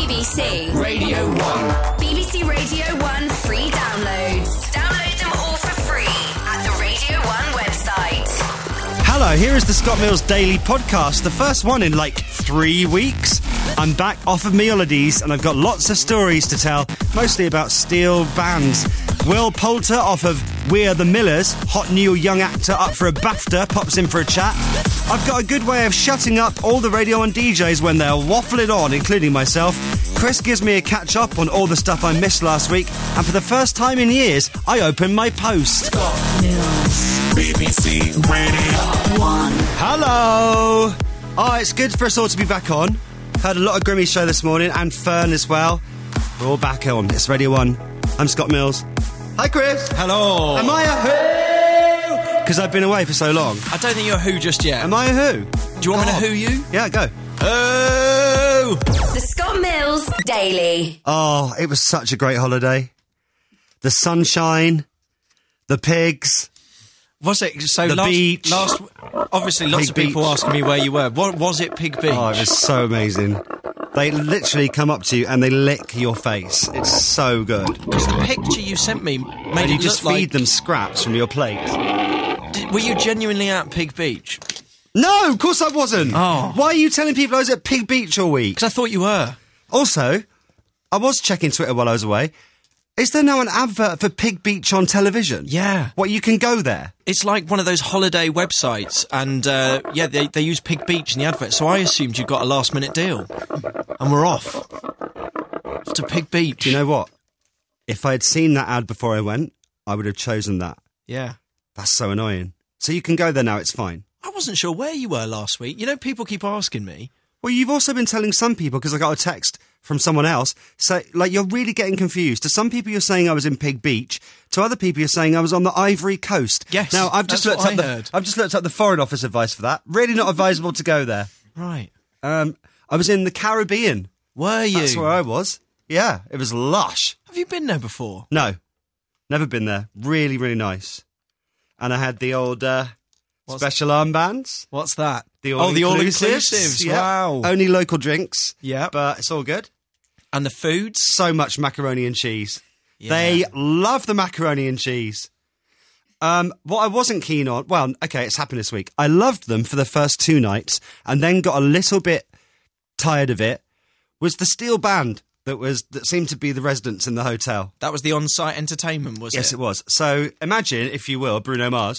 BBC Radio 1. BBC Radio 1 free downloads. Download them all for free at the Radio 1 website. Hello, here is the Scott Mills Daily Podcast, the first one in like 3 weeks. I'm back off of me holidays and I've got lots of stories to tell, mostly about steel bands. Will Poulter off of We Are the Millers, hot new young actor up for a BAFTA, pops in for a chat. I've got a good way of shutting up all the Radio 1 DJs when they're waffling on, including myself. Chris gives me a catch-up on all the stuff I missed last week, and for the first time in years, I open my post. Scott Mills. BBC Radio 1. Hello! Oh, it's good for us all to be back on. Heard a lot of Grimmy Show this morning, and Fern as well. We're all back on. It's Radio 1. I'm Scott Mills. Hi, Chris. Hello. Am I a who? Because I've been away for so long. I don't think you're a who just yet. Am I a who? Do you want me to who you? Yeah, go. Oh! The Scott Mills Daily. Oh, it was such a great holiday. The sunshine, the pigs. Was it? So The beach. obviously, lots Pig of people Beach. asking me where you were. What was it? Pig Beach? Oh, it was so amazing. They literally come up to you and they lick your face. It's so good. Because the picture you sent me made And you it just look feed like... them scraps from your plate. Were you genuinely at Pig Beach? No, of course I wasn't. Oh. Why are you telling people I was at Pig Beach all week? Because I thought you were. Also, I was checking Twitter while I was away. Is there now an advert for Pig Beach on television? Yeah. What, you can go there? It's like one of those holiday websites, and they use Pig Beach in the advert, so I assumed you got a last-minute deal. And we're off to Pig Beach. Do you know what? If I had seen that ad before I went, I would have chosen that. Yeah. That's so annoying. So you can go there now, it's fine. I wasn't sure where you were last week. You know, people keep asking me. Well, you've also been telling some people, because I got a text from someone else, so, like, you're really getting confused. To some people, you're saying I was in Pig Beach. To other people, you're saying I was on the Ivory Coast. Yes, Now, I've just that's looked what up I heard. I've just looked up the Foreign Office advice for that. Really not advisable to go there. Right. I was in the Caribbean. Were you? That's where I was. Yeah, it was lush. Have you been there before? No, never been there. Really, really nice. And I had the old special armbands. What's that? The the all-inclusives. Yeah. Wow. Only local drinks. Yeah. But it's all good. And the foods? So much macaroni and cheese. Yeah. They love the macaroni and cheese. What I wasn't keen on... Well, okay, it's happened this week. I loved them for the first 2 nights and then got a little bit tired of it, was the steel band that seemed to be the residents in the hotel. That was the on-site entertainment, was it? Yes, it was. So imagine, if you will, Bruno Mars.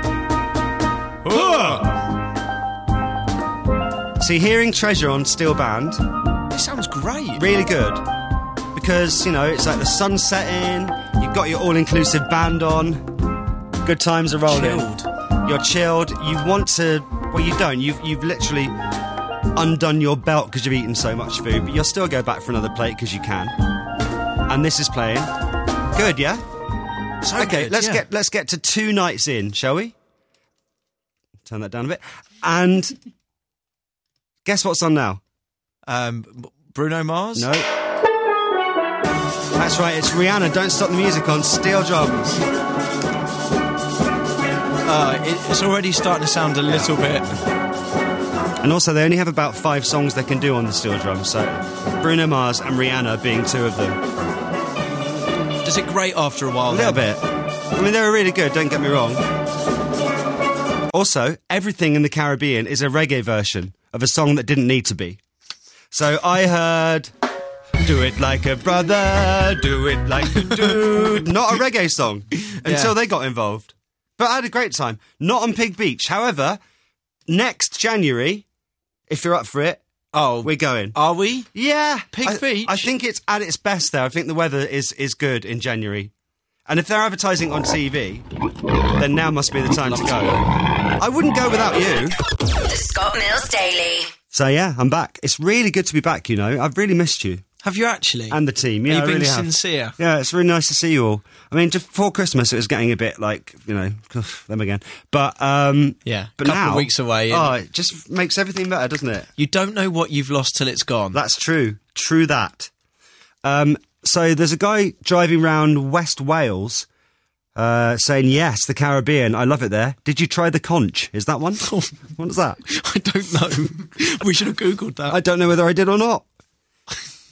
See, hearing Treasure on steel band, It sounds great. really good. Because, you know, it's like the sun setting, you've got your all-inclusive band on, good times are rolling. Chilled. You're chilled, you want to... Well, you don't. You've literally undone your belt because you've eaten so much food, but you'll still go back for another plate because you can. And this is playing. Good, yeah? So Okay, good, let's yeah. get to 2 nights in, shall we? Turn that down a bit. And guess what's on now? Bruno Mars? No. That's right, it's Rihanna. Don't Stop the Music on Steel Drums. It's already starting to sound a little bit... And also, they only have about 5 songs they can do on the steel drums, so Bruno Mars and Rihanna being 2 of them. Does it grate after a while? A little bit. I mean, they were really good, don't get me wrong. Also, everything in the Caribbean is a reggae version of a song that didn't need to be. So I heard... Do it like a brother, do it like a dude. Not a reggae song until they got involved. But I had a great time. Not on Pig Beach. However, next January, if you're up for it, we're going. Are we? Yeah. Pig Beach? I think it's at its best there. I think the weather is good in January. And if they're advertising on TV, then now must be the time to go. I wouldn't go without you. The Scott Mills Daily. So yeah, I'm back. It's really good to be back, you know. I've really missed you. Have you actually? And the team, yeah, Are you I being really have. sincere? Yeah, it's really nice to see you all. I mean, just before Christmas, it was getting a bit like, you know, them again. But Yeah, but couple now, of weeks away. Oh, it just makes everything better, doesn't it? You don't know what you've lost till it's gone. That's true. True that. So there's a guy driving around West Wales saying, yes, the Caribbean, I love it there. Did you try the conch? Is that one? What is that? I don't know. We should have Googled that. I don't know whether I did or not.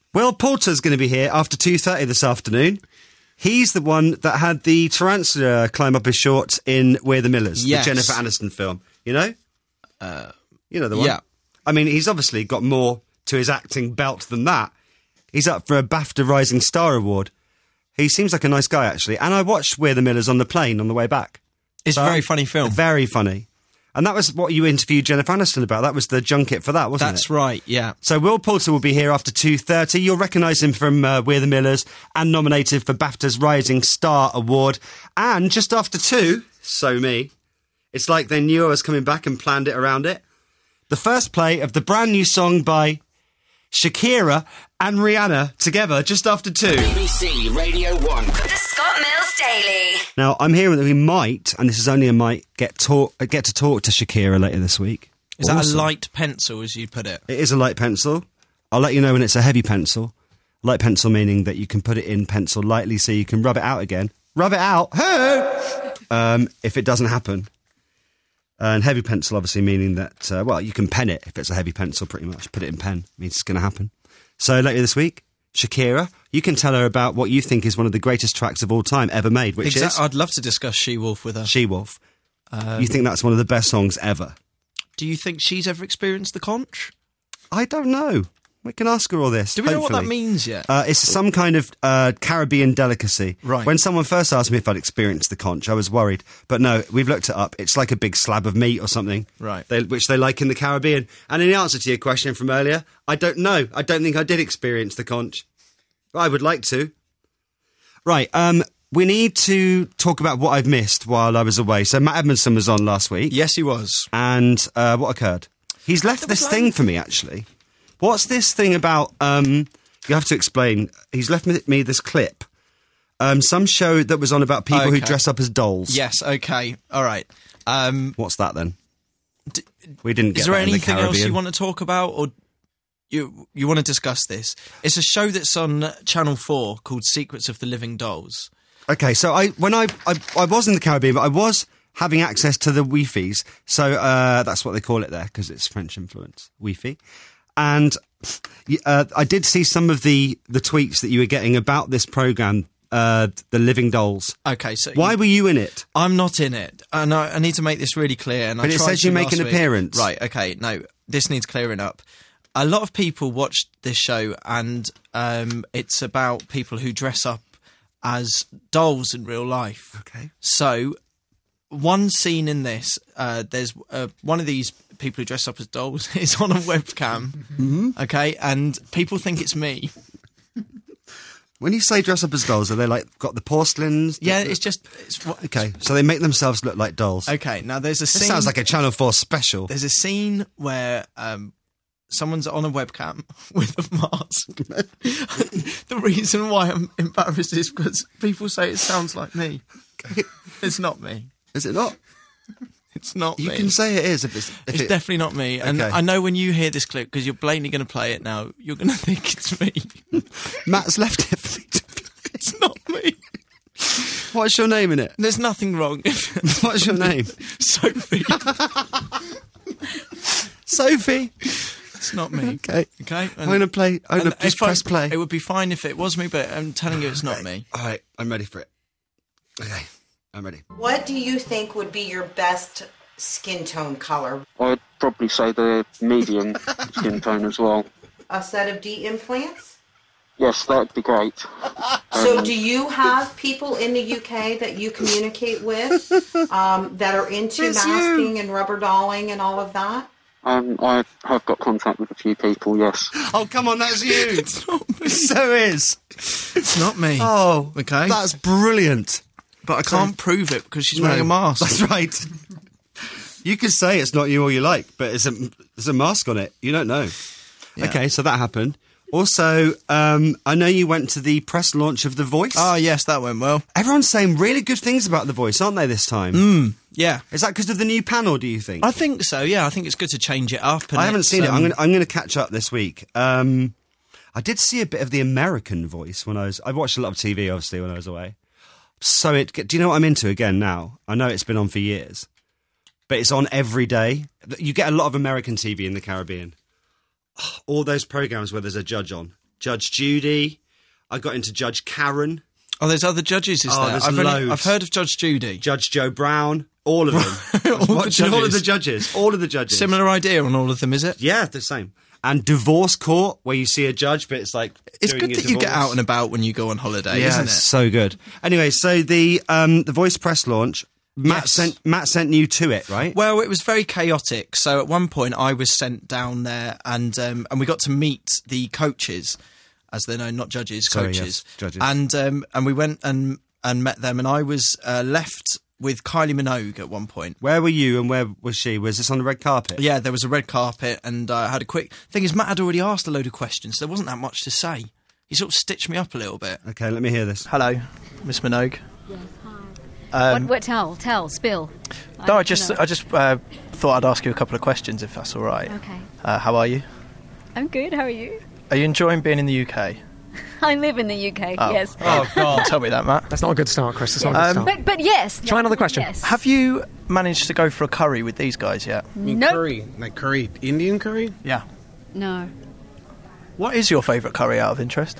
Will Poulter's going to be here after 2:30 this afternoon. He's the one that had the tarantula climb up his shorts in We're the Millers, Yes. the Jennifer Aniston film. You know? You know the one? Yeah. I mean, he's obviously got more to his acting belt than that. He's up for a BAFTA Rising Star Award. He seems like a nice guy, actually. And I watched We're the Millers on the plane on the way back. It's a very funny film. Very funny. And that was what you interviewed Jennifer Aniston about. That was the junket for that, wasn't it? That's right, yeah. So Will Poulter will be here after 2:30. You'll recognise him from We're the Millers and nominated for BAFTA's Rising Star Award. And just after 2, so me, it's like they knew I was coming back and planned it around it. The first play of the brand new song by Shakira and Rihanna together just after 2. BBC Radio 1. The Scott Mills Daily. Now, I'm hearing that we might, and this is only a might, get to talk to Shakira later this week. Is that Awesome. a light pencil, as you put it? It is a light pencil. I'll let you know when it's a heavy pencil. Light pencil meaning that you can put it in pencil lightly so you can rub it out again. Rub it out! Hey! If it doesn't happen. And heavy pencil obviously meaning that, you can pen it if it's a heavy pencil pretty much. Put it in pen. Means it's going to happen. So later this week, Shakira, you can tell her about what you think is one of the greatest tracks of all time ever made, which is I'd love to discuss She-Wolf with her. She-Wolf. You think that's one of the best songs ever? Do you think she's ever experienced the conch? I don't know. We can ask her all this. Do we know what that hopefully. means yet? It's some kind of Caribbean delicacy. Right. When someone first asked me if I'd experienced the conch, I was worried. But no, we've looked it up. It's like a big slab of meat or something. Right. Which they like in the Caribbean. And in the answer to your question from earlier, I don't know. I don't think I did experience the conch. I would like to. Right. We need to talk about what I've missed while I was away. So Matt Edmondson was on last week. Yes, he was. And what occurred? He's left this thing for me, actually. What's this thing about... you have to explain. He's left me this clip. Some show that was on about people who Okay. dress up as dolls. Yes, okay, all right. What's that, then? We didn't get Is there that in the anything else Caribbean. you want to talk about, or you want to discuss this? It's a show that's on Channel 4 called Secrets of the Living Dolls. Okay, so I was in the Caribbean, but I was having access to the Wi-Fi's. So that's what they call it there, because it's French influence, Wi-Fi. And I did see some of the tweets that you were getting about this programme, The Living Dolls. Okay, so Why were you in it? I'm not in it, and I need to make this really clear. And But I it tried says you to make last an week. appearance. Right? Okay, no, this needs clearing up. A lot of people watched this show, and it's about people who dress up as dolls in real life. Okay. So, one scene in this, there's one of these people who dress up as dolls is on a webcam, okay, and people think it's me. When you say dress up as dolls, are they like got the porcelains? Yeah, it's Okay, so they make themselves look like dolls. okay. Now there's a This scene. sounds like a Channel 4 special. There's a scene where someone's on a webcam with a mask. The reason why I'm embarrassed is because people say it sounds like me. It's not me. Is it not? It's not You me. can say it is if it's... It's definitely not me. And Okay. I know when you hear this clip, because you're blatantly going to play it now, you're going to think it's me. Matt's left it for me to... It's not me. What's your name in it? There's nothing wrong. What's your name? Sophie. Sophie. It's not me. Okay. Okay? I'm going to play... I'm going to just if I- press play. It would be fine if it was me, but I'm telling you it's not me. All right, I'm ready for it. Okay, I'm ready. What do you think would be your best skin tone color? I'd probably say the medium skin tone as well. A set of D implants? Yes, that'd be great. So do you have people in the UK that you communicate with that are into It's masking and rubber dolling and all of that? I have got contact with a few people, yes. Oh, come on, that's you. It's not me. So is. It's not me. Oh, Okay. That's brilliant. But I can't prove it because she's wearing No, a mask. That's right. You can say it's not you all you like, but there's a mask on it. You don't know. Yeah. Okay, so that happened. Also, I know you went to the press launch of The Voice. Oh, yes, that went well. Everyone's saying really good things about The Voice, aren't they, this time? Yeah. Is that because of the new panel, do you think? I think so, yeah. I think it's good to change it up. And I haven't it's, seen it. I'm going to catch up this week. I did see a bit of the American Voice when I watched a lot of TV, obviously, when I was away. So do you know what I'm into again now? I know it's been on for years, but it's on every day. You get a lot of American TV in the Caribbean. All those programs where there's a judge on. Judge Judy. I got into Judge Karen. Oh, there's other judges, is there? There's I've loads. I've heard of Judge Judy. Judge Joe Brown. All of them. All the judges. All of the judges. Similar idea on all of them, is it? Yeah, the same. And divorce court, where you see a judge, but it's like It's doing good a that you get divorce. out and about when you go on holiday, Yeah, isn't it? it's so good. Anyway, so the Voice press launch, Matt sent you to it, right? Well, it was very chaotic. So at one point, I was sent down there, and we got to meet the coaches, as they're known, not judges, Sorry, coaches. yes, judges. And we went and met them, and I was left with Kylie Minogue at one point. Where were you and where was she? Was this on the red carpet? Yeah, there was a red carpet, and I had a quick thing. Is Matt had already asked a load of questions, so there wasn't that much to say. He sort of stitched me up a little bit. Okay, let me hear this. Hello, Miss Minogue. Yes, hi. Spill. No, I just thought I'd ask you a couple of questions, if that's all right. Okay. How are you? I'm good, how are you? Are you enjoying being in the UK? I live in the UK, yes. Oh, God. Tell me that, Matt. That's not a good start, Chris. That's not a good start. But yes. Try another question. Yes. Have you managed to go for a curry with these guys yet? Nope. Curry? Like curry? Indian curry? Yeah. No. What is your favourite curry out of interest?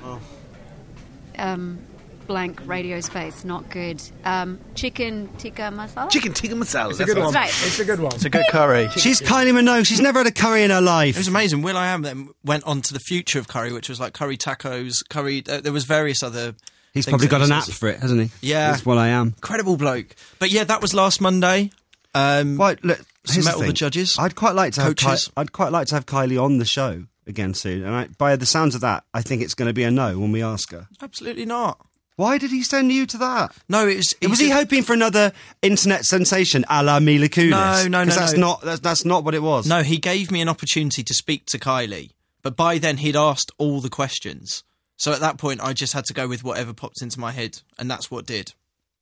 Blank radio space, not good. Chicken tikka masala? Chicken tikka masala. It's a good one. right. It's a good one. It's a good curry. She's Kylie Minogue. She's never had a curry in her life. It was amazing. Will.i.am then went on to the future of curry, which was like curry tacos, curry. There was various other. He's things probably that got he an app says. for it, hasn't he? Yeah. That's what I am. Incredible bloke. But yeah, that was last Monday. Right, look, here's met the all the thing. judges. I'd quite like to have Coaches. I'd quite like to have Kylie on the show again soon. And by the sounds of that, I think it's going to be a no when we ask her. Absolutely not. Why did he send you to that? No, it was. Was he hoping for another internet sensation a la Mila Kunis? No, 'Cause no. that's not what it was. No, he gave me an opportunity to speak to Kylie, but by then he'd asked all the questions. So at that point, I just had to go with whatever popped into my head, and that's what did.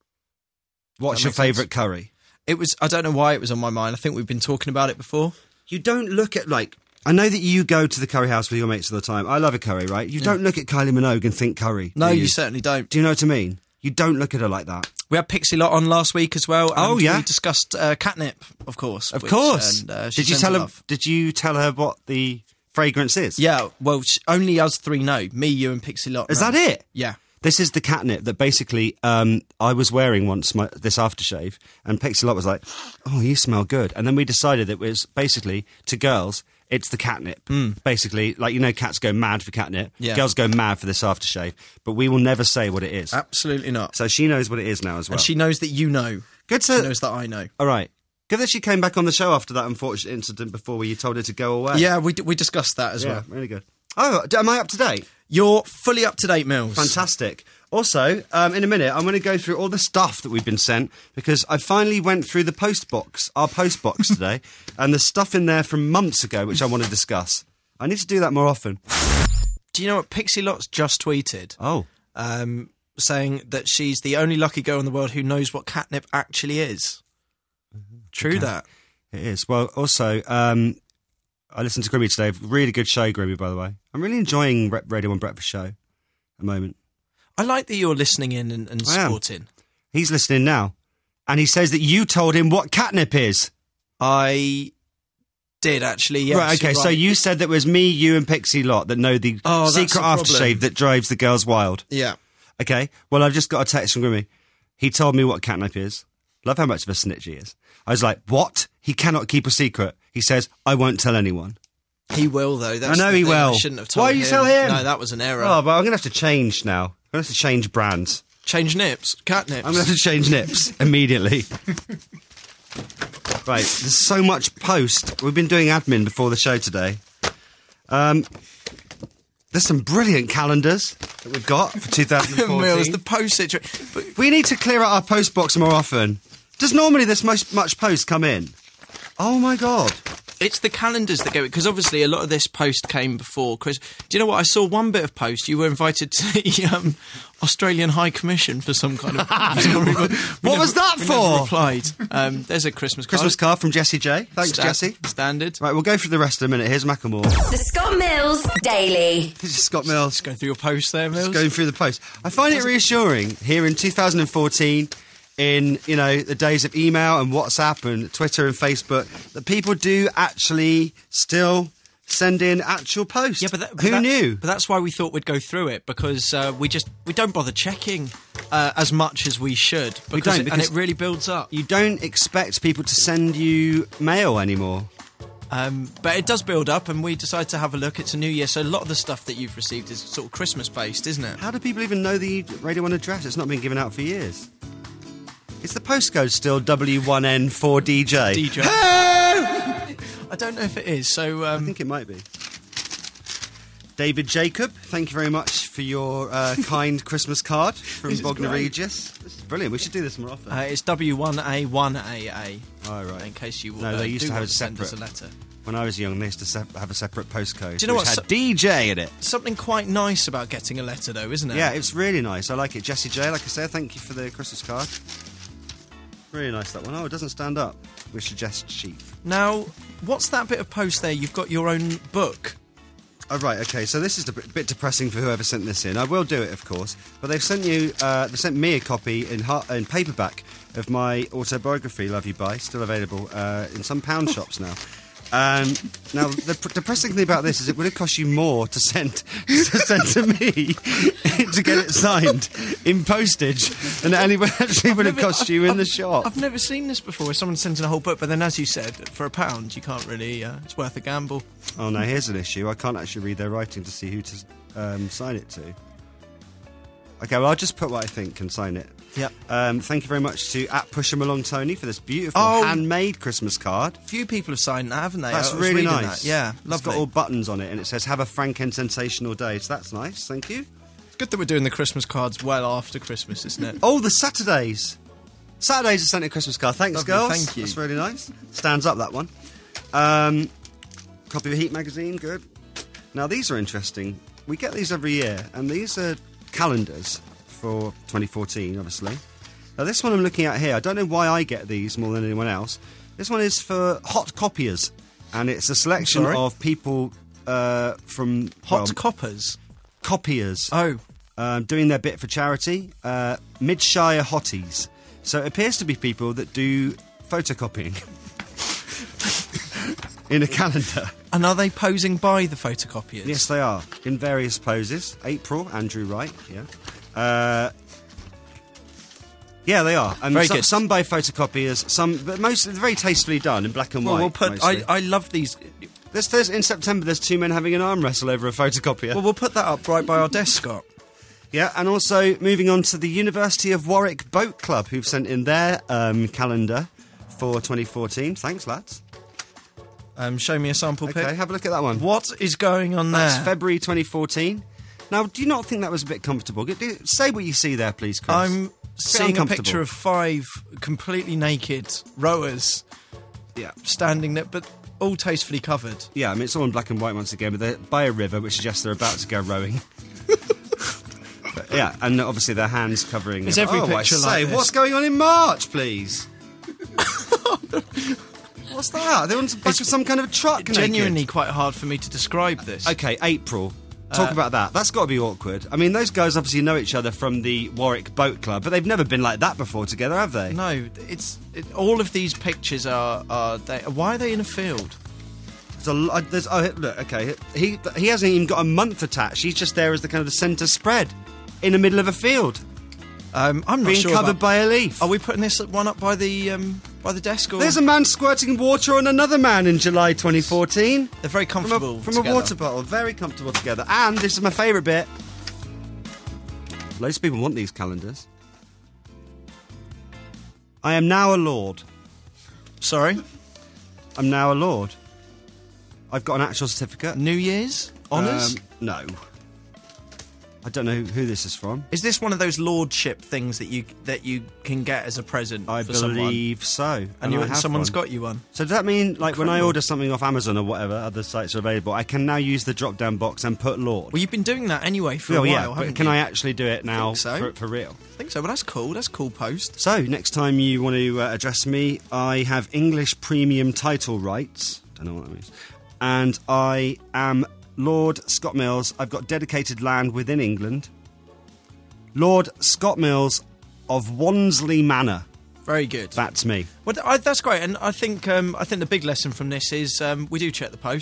What's That your makes sense. favourite curry? It was. I don't know why it was on my mind. I think we've been talking about it before. You don't look at, like... I know that you go to the curry house with your mates all the time. I love a curry, right? You don't look at Kylie Minogue and think curry. No, do you certainly don't. Do you know what I mean? You don't look at her like that. We had Pixie Lot on last week as well. And Oh, yeah. we discussed catnip, of course. Of which, course. and, she Did you sends tell her? love. Did you tell her what the fragrance is? Yeah, well, only us three know. Me, you, and Pixie Lot. Is know. that it? Yeah. This is the catnip that basically I was wearing once this aftershave, and Pixie Lot was like, "Oh, you smell good." And then we decided it was basically to girls, it's the catnip. Basically, like, you know, cats go mad for catnip. Yeah. Girls go mad for this aftershave, but we will never say what it is. Absolutely not. So she knows what it is now as well. And she knows that you know. Good She to. knows that I know. All right. Good that she came back on the show after that unfortunate incident before where you told her to go away. Yeah, we discussed that as Yeah, well. really good. Oh, am I up to date? You're fully up to date, Mills. Fantastic. Also, in a minute, I'm going to go through all the stuff that we've been sent because I finally went through the our post box today, and there's stuff in there from months ago which I want to discuss. I need to do that more often. Do you know what Pixie Lot's just tweeted? Oh. Saying that she's the only lucky girl in the world who knows what catnip actually is. True Okay. that. It is. Well, also, I listened to Grimmy today. Really good show, Grimmy, by the way. I'm really enjoying Radio 1 Breakfast Show at the moment. I like that you're listening in and I am. supporting. He's listening now. And he says that you told him what catnip is. I did, actually, yes. right, okay, you're so right. you said that it was me, you and Pixie Lot that know the Oh, that's secret the problem. aftershave that drives the girls wild. Yeah. Okay, well, I've just got a text from Grimmy. He told me what catnip is. Love how much of a snitch he is. I was like, what? He cannot keep a secret. He says, I won't tell anyone. He will, though. That's I know the he thing. will. I shouldn't have told Why him. you tell him? No, that was an error. Oh, but I'm going to have to change now. I'm going to have to change brands. Change nips. Catnips. I'm going to have to change nips immediately. Right, there's so much post. We've been doing admin before the show today. There's some brilliant calendars that we've got for 2014. Mills, the post situation. But We need to clear out our post box more often. Does normally this much post come in? Oh my God. it's the calendars that go, because obviously a lot of this post came before Chris. Do you know what? I saw one bit of post. You were invited to the Australian High Commission for some kind of. What was that we for? never replied. There's a Christmas card. Christmas card from Jessie J. Thanks, Jessie. Standard. Right, we'll go through the rest in a minute. Here's Macklemore. The Scott Mills Daily. This is Scott Mills. Go through your post there, Mills. Going through the post. I find it reassuring here in 2014, in, you know, the days of email and WhatsApp and Twitter and Facebook, that people do actually still send in actual post. Yeah, but who knew? But that's why we thought we'd go through it, because we don't bother checking as much as we should. We don't, and because it really builds up. You don't expect people to send you mail anymore. But it does build up, and we decided to have a look. It's a new year, so a lot of the stuff that you've received is sort of Christmas-based, isn't it? How do people even know the Radio 1 address? It's not been given out for years. Is the postcode still W1N4DJ? DJ. I don't know if it is, so... I think it might be. David Jacob, thank you very much for your kind Christmas card from Bognor Regis. This is brilliant. We should do this more often. It's W1A1AA. Oh, right. In case you No, they used to have a send us separate... a letter. When I was young, they used to have a separate postcode. Do you know which what? had DJ in it. Something quite nice about getting a letter, though, isn't it? Yeah, it's really nice. I like it. Jessie J, like I said, thank you for the Christmas card. Really nice, that one. Oh, it doesn't stand up. We suggest sheep. Now, what's that bit of post there? You've got your own book. Oh, right, okay, so this is a bit depressing for whoever sent this in. I will do it, of course, but they sent me a copy in paperback of my autobiography, Love You Bye, still available in some pound shops now. Now, the depressing thing about this is it would have cost you more to send to me to get it signed in postage than it actually would have cost you in the shop. I've never seen this before. Someone sent in a whole book, but then, as you said, for £1, you can't really... it's worth a gamble. Oh, no, here's an issue. I can't actually read their writing to see who to sign it to. Okay, well, I'll just put what I think and sign it. Yep. Thank you very much to @Push'em-along-Tony for this beautiful handmade Christmas card. Few people have signed that, haven't they? That's really nice. That. Yeah, lovely. It's got all buttons on it, and it says, have a frank and sensational day. So that's nice, thank you. It's good that we're doing the Christmas cards well after Christmas, isn't it? Oh, the Saturdays. Saturdays are sent a Christmas card. Thanks, Lovely, girls. thank you. That's really nice. Stands up, that one. Copy of Heat magazine, good. Now, these are interesting. We get these every year, and these are calendars for 2014, obviously. Now, this one I'm looking at here, I don't know why I get these more than anyone else. This one is for hot copiers, and it's a selection of people from... Hot coppers? Copiers. Oh. Doing their bit for charity. Midshire Hotties. So it appears to be people that do photocopying in a calendar. And are they posing by the photocopiers? Yes, they are, in various poses. April, Andrew Wright, yeah. Yeah, they are. And very good. Some by photocopiers, but most very tastefully done in black and white. We'll put. I love these. In September, there's two men having an arm wrestle over a photocopier. Well, we'll put that up right by our desk, Scott. Yeah, and also moving on to the University of Warwick Boat Club, who've sent in their calendar for 2014. Thanks, lads. Show me a sample pic. Okay, have a look at that one. What is going on there? That's February 2014. Now, do you not think that was a bit comfortable? Say what you see there, please, Chris. I'm seeing a picture of 5 completely naked rowers. Yeah, standing there, but all tastefully covered. Yeah, I mean, it's all in black and white once again, but they're by a river, which suggests they're about to go rowing. But, yeah, and obviously their hands covering... Is every picture like this? What's going on in March, please? What's that? They're on the back of some kind of a truck naked. Genuinely quite hard for me to describe this. Okay, April. Talk about that. That's got to be awkward. I mean, those guys obviously know each other from the Warwick Boat Club, but they've never been like that before together, have they? No, all of these pictures are why are they in a field? Look, okay, he hasn't even got a month attached. He's just there as the kind of the centre spread in the middle of a field. I'm not being sure covered by a leaf. Are we putting this one up by the desk? Or? There's a man squirting water on another man in July 2014. They're very comfortable from a water bottle, very comfortable together. And this is my favourite bit. Loads of people want these calendars. I am now a lord. Sorry? I'm now a lord. I've got an actual certificate. New Year's honours? No. I don't know who this is from. Is this one of those lordship things that you can get as a present I for someone? believe so. And someone's got you one? So does that mean, like, when I order something off Amazon or whatever, other sites are available, I can now use the drop-down box and put Lord? Well, you've been doing that anyway for a while, yeah, haven't but can you? I actually do it now for real? I think so, but that's cool. That's a cool post. So, next time you want to address me, I have English premium title rights. Don't know what that means. And I am Lord Scott Mills. I've got dedicated land within England. Lord Scott Mills of Wansley Manor. Very good. That's me. Well, that's great, and I think the big lesson from this is we do check the post.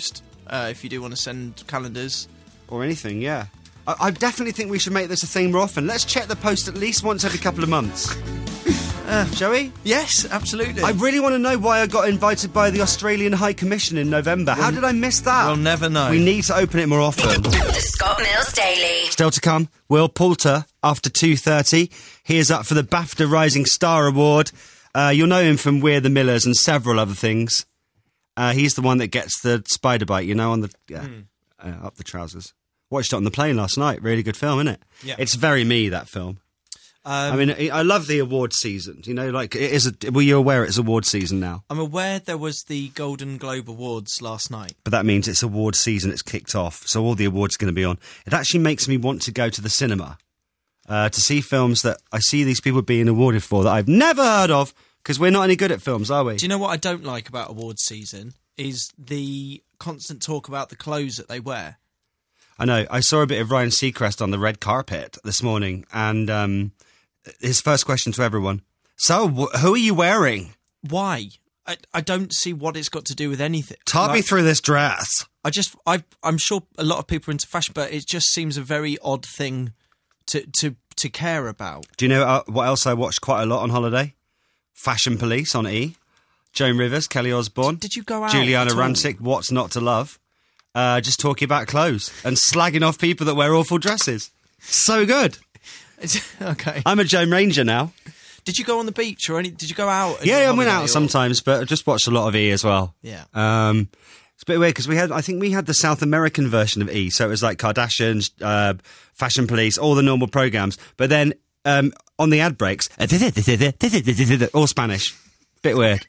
if you do want to send calendars. Or anything, yeah. I definitely think we should make this a thing more often. Let's check the post at least once every couple of months. Shall we? Yes, absolutely. I really want to know why I got invited by the Australian High Commission in November. How did I miss that? We'll never know. We need to open it more often. The Scott Mills Daily. Still to come, Will Poulter after 2:30. He is up for the BAFTA Rising Star Award. You'll know him from We're the Millers and several other things. He's the one that gets the spider bite, on the up the trousers. Watched it on the plane last night. Really good film, isn't it? Yeah. It's very me, that film. I mean, I love the award season. It is. Were you aware it's award season now? I'm aware there was the Golden Globe Awards last night. But that means it's award season. It's kicked off, so all the awards are going to be on. It actually makes me want to go to the cinema to see films that I see these people being awarded for that I've never heard of, because we're not any good at films, are we? Do you know what I don't like about awards season? Is the constant talk about the clothes that they wear. I know. I saw a bit of Ryan Seacrest on the red carpet this morning, and his first question to everyone, so, who are you wearing? Why? I don't see what it's got to do with anything. Talk me through this dress. I'm sure a lot of people are into fashion, but it just seems a very odd thing to care about. Do you know what else I watched quite a lot on holiday? Fashion Police on E. Joan Rivers, Kelly Osbourne. Did you go out? Juliana Rancic, What's Not to Love. Just talking about clothes and slagging off people that wear awful dresses. So good. Okay. I'm a Joan Ranger now. Did you go on the beach or did you go out? Yeah, I went out sometimes, but I just watched a lot of E as well. Yeah. It's a bit weird because I think we had the South American version of E, so it was like Kardashians, Fashion Police, all the normal programs. But then on the ad breaks, all Spanish. Bit weird.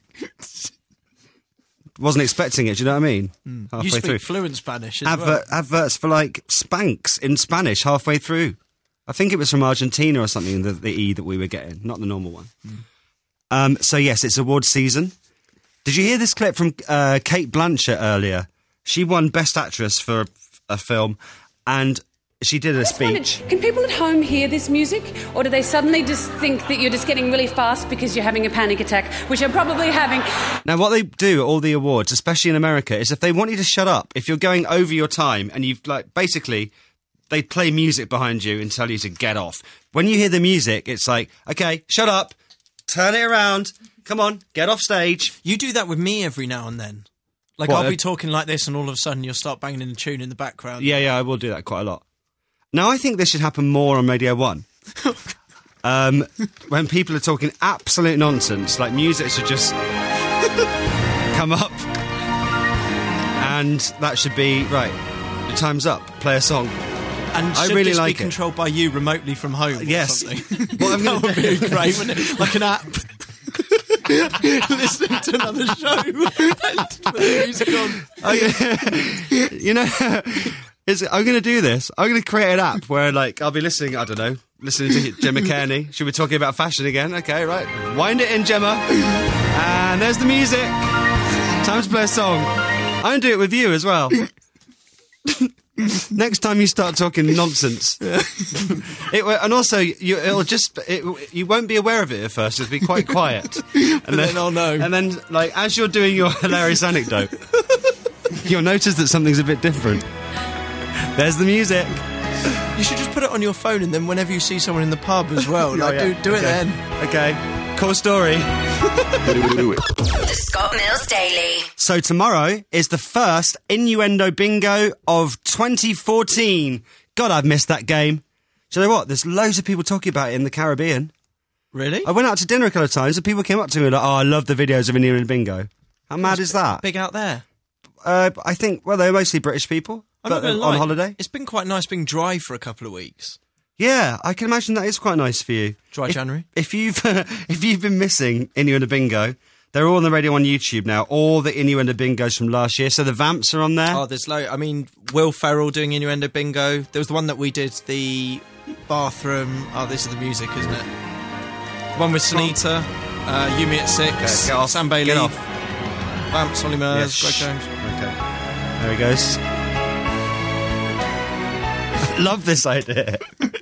Wasn't expecting it, do you know what I mean? You speak fluent Spanish as well. Adverts for like Spanx in Spanish halfway through. I think it was from Argentina or something, the E that we were getting, not the normal one. So yes, it's award season. Did you hear this clip from Kate Blanchett earlier? She won Best Actress for a film, and she did a speech. Can people at home hear this music, or do they suddenly just think that you're just getting really fast because you're having a panic attack, which you're probably having? Now, what they do at all the awards, especially in America, is if they want you to shut up, if you're going over your time, and you've basically, they play music behind you and tell you to get off. When you hear the music, it's like, okay, shut up, turn it around, come on, get off stage. You do that with me every now and then. Like, I'll be talking like this, and all of a sudden you'll start banging in a tune in the background. Yeah, I will do that quite a lot. Now, I think this should happen more on Radio 1. When people are talking absolute nonsense, like music should just come up. And that should be, right, the time's up, play a song. And should really this like be controlled by you remotely from home? Yes. Or something? That would be great, wouldn't it? Like an app. Listening to another show with the music on. Oh, yeah. You know, I'm going to do this. I'm going to create an app where, I'll be listening, I don't know, listening to Gemma Kearney. Should we be talking about fashion again? Okay, right. Wind it in, Gemma. And there's the music. Time to play a song. I'm going to do it with you as well. Next time you start talking nonsense, and also you won't be aware of it at first. It'll be quite quiet, and then I'll know. And then, as you're doing your hilarious anecdote, you'll notice that something's a bit different. There's the music. You should just put it on your phone, and then whenever you see someone in the pub as well, do it then. Okay, cool story. The Scott Mills Daily. So tomorrow is the first Innuendo Bingo of 2014. God, I've missed that game. Do you know what? There's loads of people talking about it in the Caribbean. Really? I went out to dinner a couple of times and people came up to me like, oh, I love the videos of Innuendo Bingo. How mad is that? Big out there. I think, they're mostly British people on holiday. It's been quite nice being dry for a couple of weeks. Yeah, I can imagine that is quite nice for you. Dry January. If you've been missing Innuendo Bingo, they're all on the radio on YouTube now. All the Innuendo Bingos from last year. So the Vamps are on there. Oh, there's I mean, Will Ferrell doing Innuendo Bingo. There was the one that we did, the bathroom. Oh, this is the music, isn't it? The one with Sunita, Yumi at 6, okay, get off. Sam Bailey, get off. Vamps, Ollie Murs, Greg Jones. Okay, there he goes. Love this idea.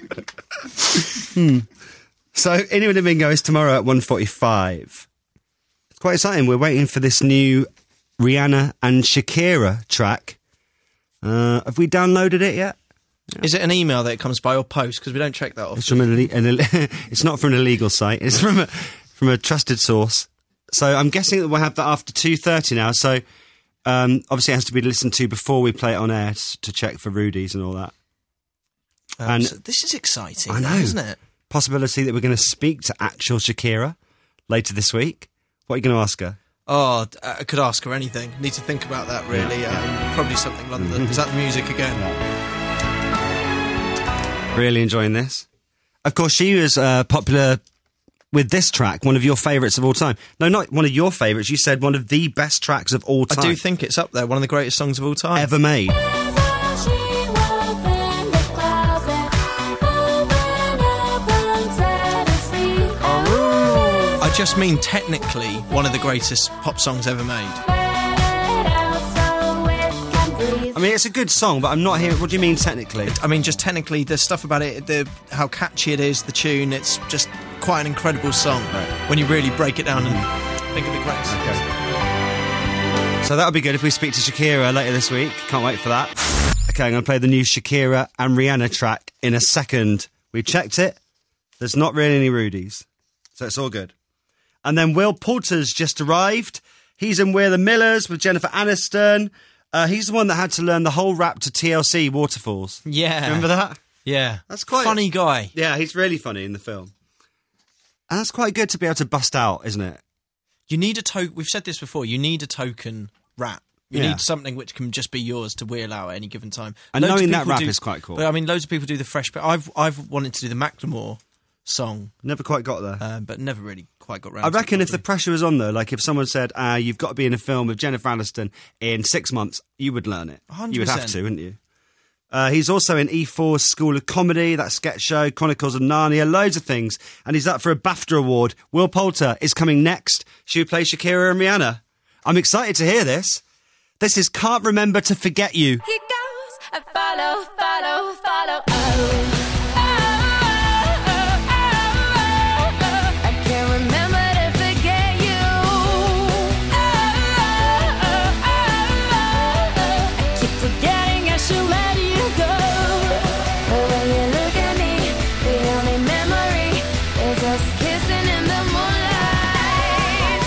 So Innuendo Bingo is tomorrow at 1:45. It's quite exciting. We're waiting for this new Rihanna and Shakira track. Have we downloaded it yet? Is it an email that it comes by or post? Because we don't check that often. It's from it's not from an illegal site. It's from a trusted source. So I'm guessing that we'll have that after 2:30 now. So obviously it has to be listened to before we play it on air to check for Rudies and all that. And so this is exciting, I know, isn't it? Possibility that we're going to speak to actual Shakira later this week. What are you going to ask her? Oh, I could ask her anything. Need to think about that, really. Probably something London. Is that the music again? Really enjoying this. Of course, she was popular with this track, one of your favourites of all time. No, not one of your favourites. You said one of the best tracks of all time. I do think it's up there. One of the greatest songs of all time. Ever made. I just mean technically one of the greatest pop songs ever made. I mean, it's a good song, but I'm not hearing... What do you mean technically? I mean, just technically, the stuff about it, how catchy it is, the tune, it's just quite an incredible song when you really break it down and think of the greatest. Okay. So that'll be good if we speak to Shakira later this week. Can't wait for that. Okay, I'm going to play the new Shakira and Rihanna track in a second. We've checked it. There's not really any Rudies, so it's all good. And then Will Poulter's just arrived. He's in We're the Millers with Jennifer Aniston. He's the one that had to learn the whole rap to TLC Waterfalls. Yeah. Remember that? Yeah. That's quite... Funny guy. Yeah, he's really funny in the film. And that's quite good to be able to bust out, isn't it? You need a token... We've said this before. You need a token rap. You need something which can just be yours to wheel out at any given time. And knowing that rap is quite cool. But, I mean, loads of people do the fresh... But I've wanted to do the Macklemore song. Never quite got there. But never really quite got round I to it. reckon if the pressure was on, though, like if someone said, you've got to be in a film with Jennifer Aniston in 6 months, you would learn it. 100%. You would have to, wouldn't you? He's also in E4's School of Comedy, that sketch show, Chronicles of Narnia, loads of things. And he's up for a BAFTA award. Will Poulter is coming next. Should we play Shakira and Rihanna? I'm excited to hear this. This is Can't Remember to Forget You. He goes, I follow, follow, follow. I can't remember to forget you. I keep forgetting I should let you go. But when you look at me, the only memory is us kissing in the moonlight.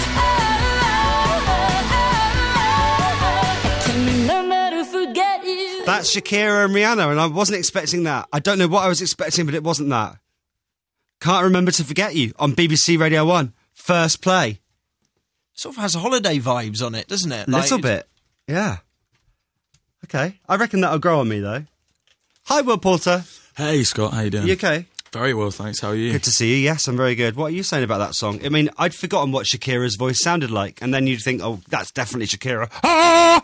I can't remember to forget you. That's Shakira and Rihanna, and I wasn't expecting that. I don't know what I was expecting, but it wasn't that. Can't Remember to Forget You on BBC Radio 1. First play. Sort of has holiday vibes on it, doesn't it? A little bit. Yeah. Okay. I reckon that'll grow on me, though. Hi, Will Poulter. Hey, Scott. How you doing? You okay? Very well, thanks. How are you? Good to see you. Yes, I'm very good. What are you saying about that song? I mean, I'd forgotten what Shakira's voice sounded like, and then you'd think, oh, that's definitely Shakira. Ah!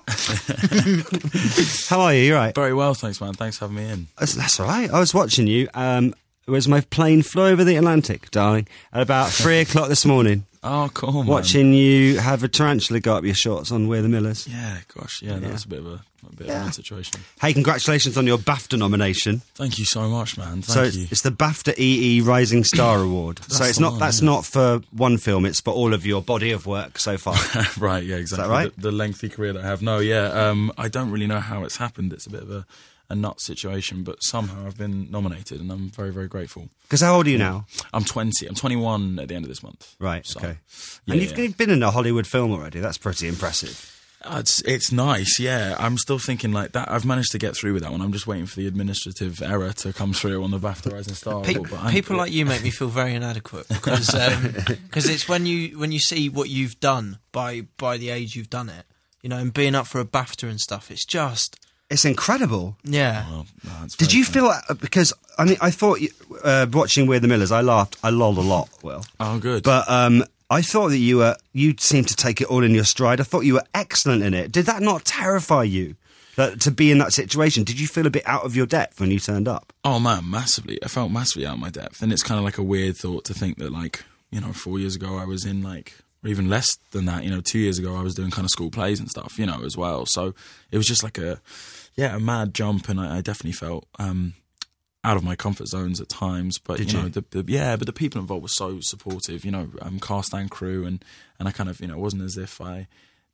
How are you? You right? Very well, thanks, man. Thanks for having me in. That's all right. I was watching you. As my plane flew over the Atlantic, darling, at about 3 o'clock this morning. Oh, cool, man. Watching you have a tarantula go up your shorts on We're the Millers. Yeah, gosh, yeah, that was a bit of a odd situation. Hey, congratulations on your BAFTA nomination. Thank you so much, man. So it's the BAFTA EE Rising Star Award. So it's not that's not for one film; it's for all of your body of work so far. Right? Yeah, exactly. Is that right? The lengthy career that I have. No, yeah. I don't really know how it's happened. It's a bit of a nut situation, but somehow I've been nominated, and I'm very, very grateful. Because how old are you now? I'm 20. I'm 21 at the end of this month. Right. So, okay. Yeah, and you've been in a Hollywood film already. That's pretty impressive. It's nice, yeah. I'm still thinking like that. I've managed to get through with that one. I'm just waiting for the administrative error to come through on the BAFTA Rising Star. People like you make me feel very inadequate because it's when you see what you've done by the age you've done it, you know, and being up for a BAFTA and stuff. It's just. It's incredible. Yeah. Well, Did you feel... Because, I mean, I thought... watching We're the Millers, I laughed. I lolled a lot, Will. Oh, good. But I thought that you seemed to take it all in your stride. I thought you were excellent in it. Did that not terrify you, to be in that situation? Did you feel a bit out of your depth when you turned up? Oh, man, massively. I felt massively out of my depth. And it's kind of like a weird thought to think that, like, you know, 4 years ago I was in, like... or even less than that, you know, 2 years ago I was doing kind of school plays and stuff, you know, as well. So it was just like a mad jump, and I definitely felt out of my comfort zones at times. But Did you know, you? but the people involved were so supportive, you know, cast and crew, and I kind of, you know, it wasn't as if I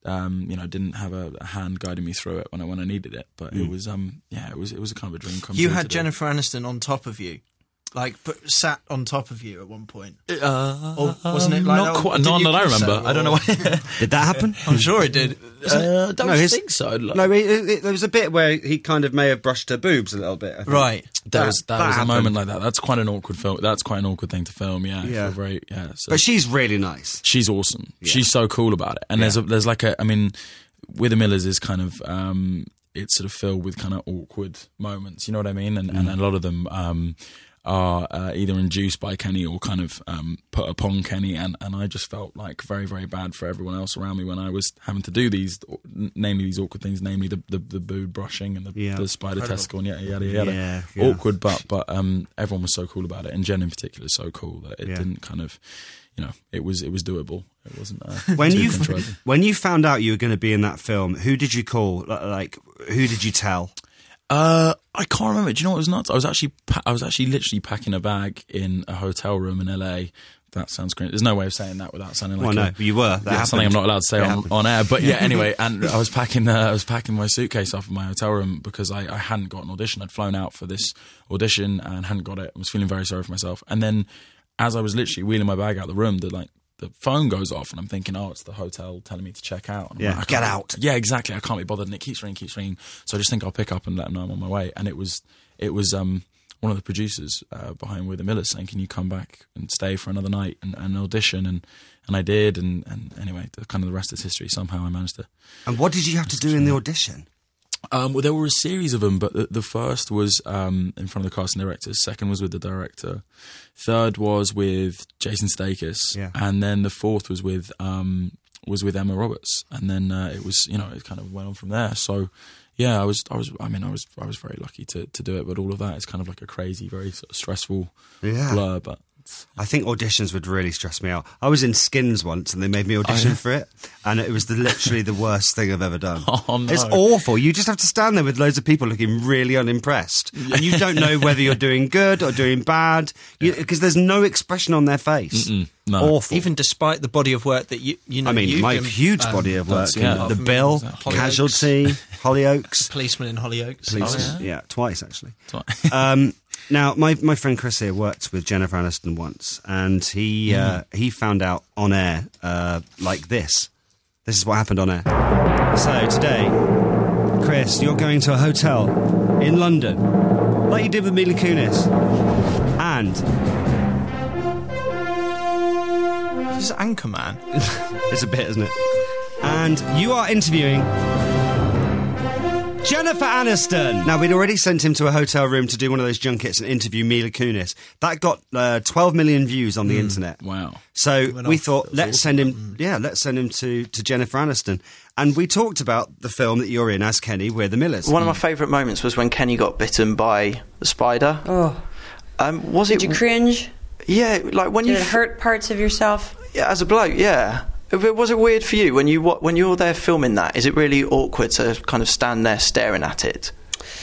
didn't have a hand guiding me through it when I needed it. But it was, it was a kind of a dream come true. You had Jennifer Aniston on top of you. Like, sat on top of you at one point. Or wasn't it like not that? Quite, none that I remember. I don't know. Did that happen? I'm sure it did. I don't think so. No, there was a bit where he kind of may have brushed her boobs a little bit. I think. Right. That was a moment like that. That's quite an awkward film. That's quite an awkward thing to film. Yeah. I feel so. But she's really nice. She's awesome. Yeah. She's so cool about it. And there's like With the Millers is kind of it's sort of filled with kind of awkward moments. You know what I mean? And a lot of them are either induced by Kenny or kind of put upon Kenny, and I just felt like very, very bad for everyone else around me when I was having to do these awkward things, namely the boob brushing and the spider testicle and yada yada. Yeah. Awkward, but everyone was so cool about it, and Jen in particular is so cool that it didn't kind of, it was doable. It wasn't when you found out you were going to be in that film, who did you call? Like, who did you tell? I can't remember. Do you know what was nuts? I was actually literally packing a bag in a hotel room in LA. That sounds great. There's no way of saying that without sounding like no, you were. That something I'm not allowed to say on air. But yeah, anyway, and I was packing my suitcase off in my hotel room because I hadn't got an audition. I'd flown out for this audition and hadn't got it. I was feeling very sorry for myself. And then as I was literally wheeling my bag out the room, the phone goes off and I'm thinking, it's the hotel telling me to check out. And like, get out. Yeah, exactly. I can't be bothered. And it keeps ringing. So I just think I'll pick up and let them know I'm on my way. And it was one of the producers behind With the Millers saying, can you come back and stay for another night and audition? And I did. And anyway, the rest is history. Somehow I managed to. And what did you have to do in the audition? Well, there were a series of them, but the first was in front of the casting directors. Second was with the director. Third was with Jason Sudeikis, and then the fourth was with Emma Roberts. And then it was, it kind of went on from there. So yeah, I was very lucky to do it. But all of that is kind of like a crazy, very sort of stressful blur. But I think auditions would really stress me out. I was in Skins once and they made me audition for it, and it was literally the worst thing I've ever done. Oh, no. It's awful. You just have to stand there with loads of people looking really unimpressed, and you don't know whether you're doing good or doing bad because there's no expression on their face. No. Awful. Even despite the body of work that you know. I mean, my huge body of work. The Bill, Casualty, Hollyoaks. Policeman in Hollyoaks. Yeah, twice actually. Now, my friend Chris here worked with Jennifer Aniston once, and he found out on air like this. This is what happened on air. So today, Chris, you're going to a hotel in London, like you did with Mila Kunis, and this is Anchorman. It's a bit, isn't it? And you are interviewing Jennifer Aniston. Now, we'd already sent him to a hotel room to do one of those junkets and interview Mila Kunis. That got 12 million views on the internet. Wow. So we thought, let's send him to Jennifer Aniston. And we talked about the film that you're in as Kenny, We're the Millers. One of my favourite moments was when Kenny got bitten by the spider. Oh. Did you cringe? Yeah, like when Did it hurt parts of yourself? Yeah, as a bloke, yeah. Was it weird for you when you're there filming that? Is it really awkward to kind of stand there staring at it?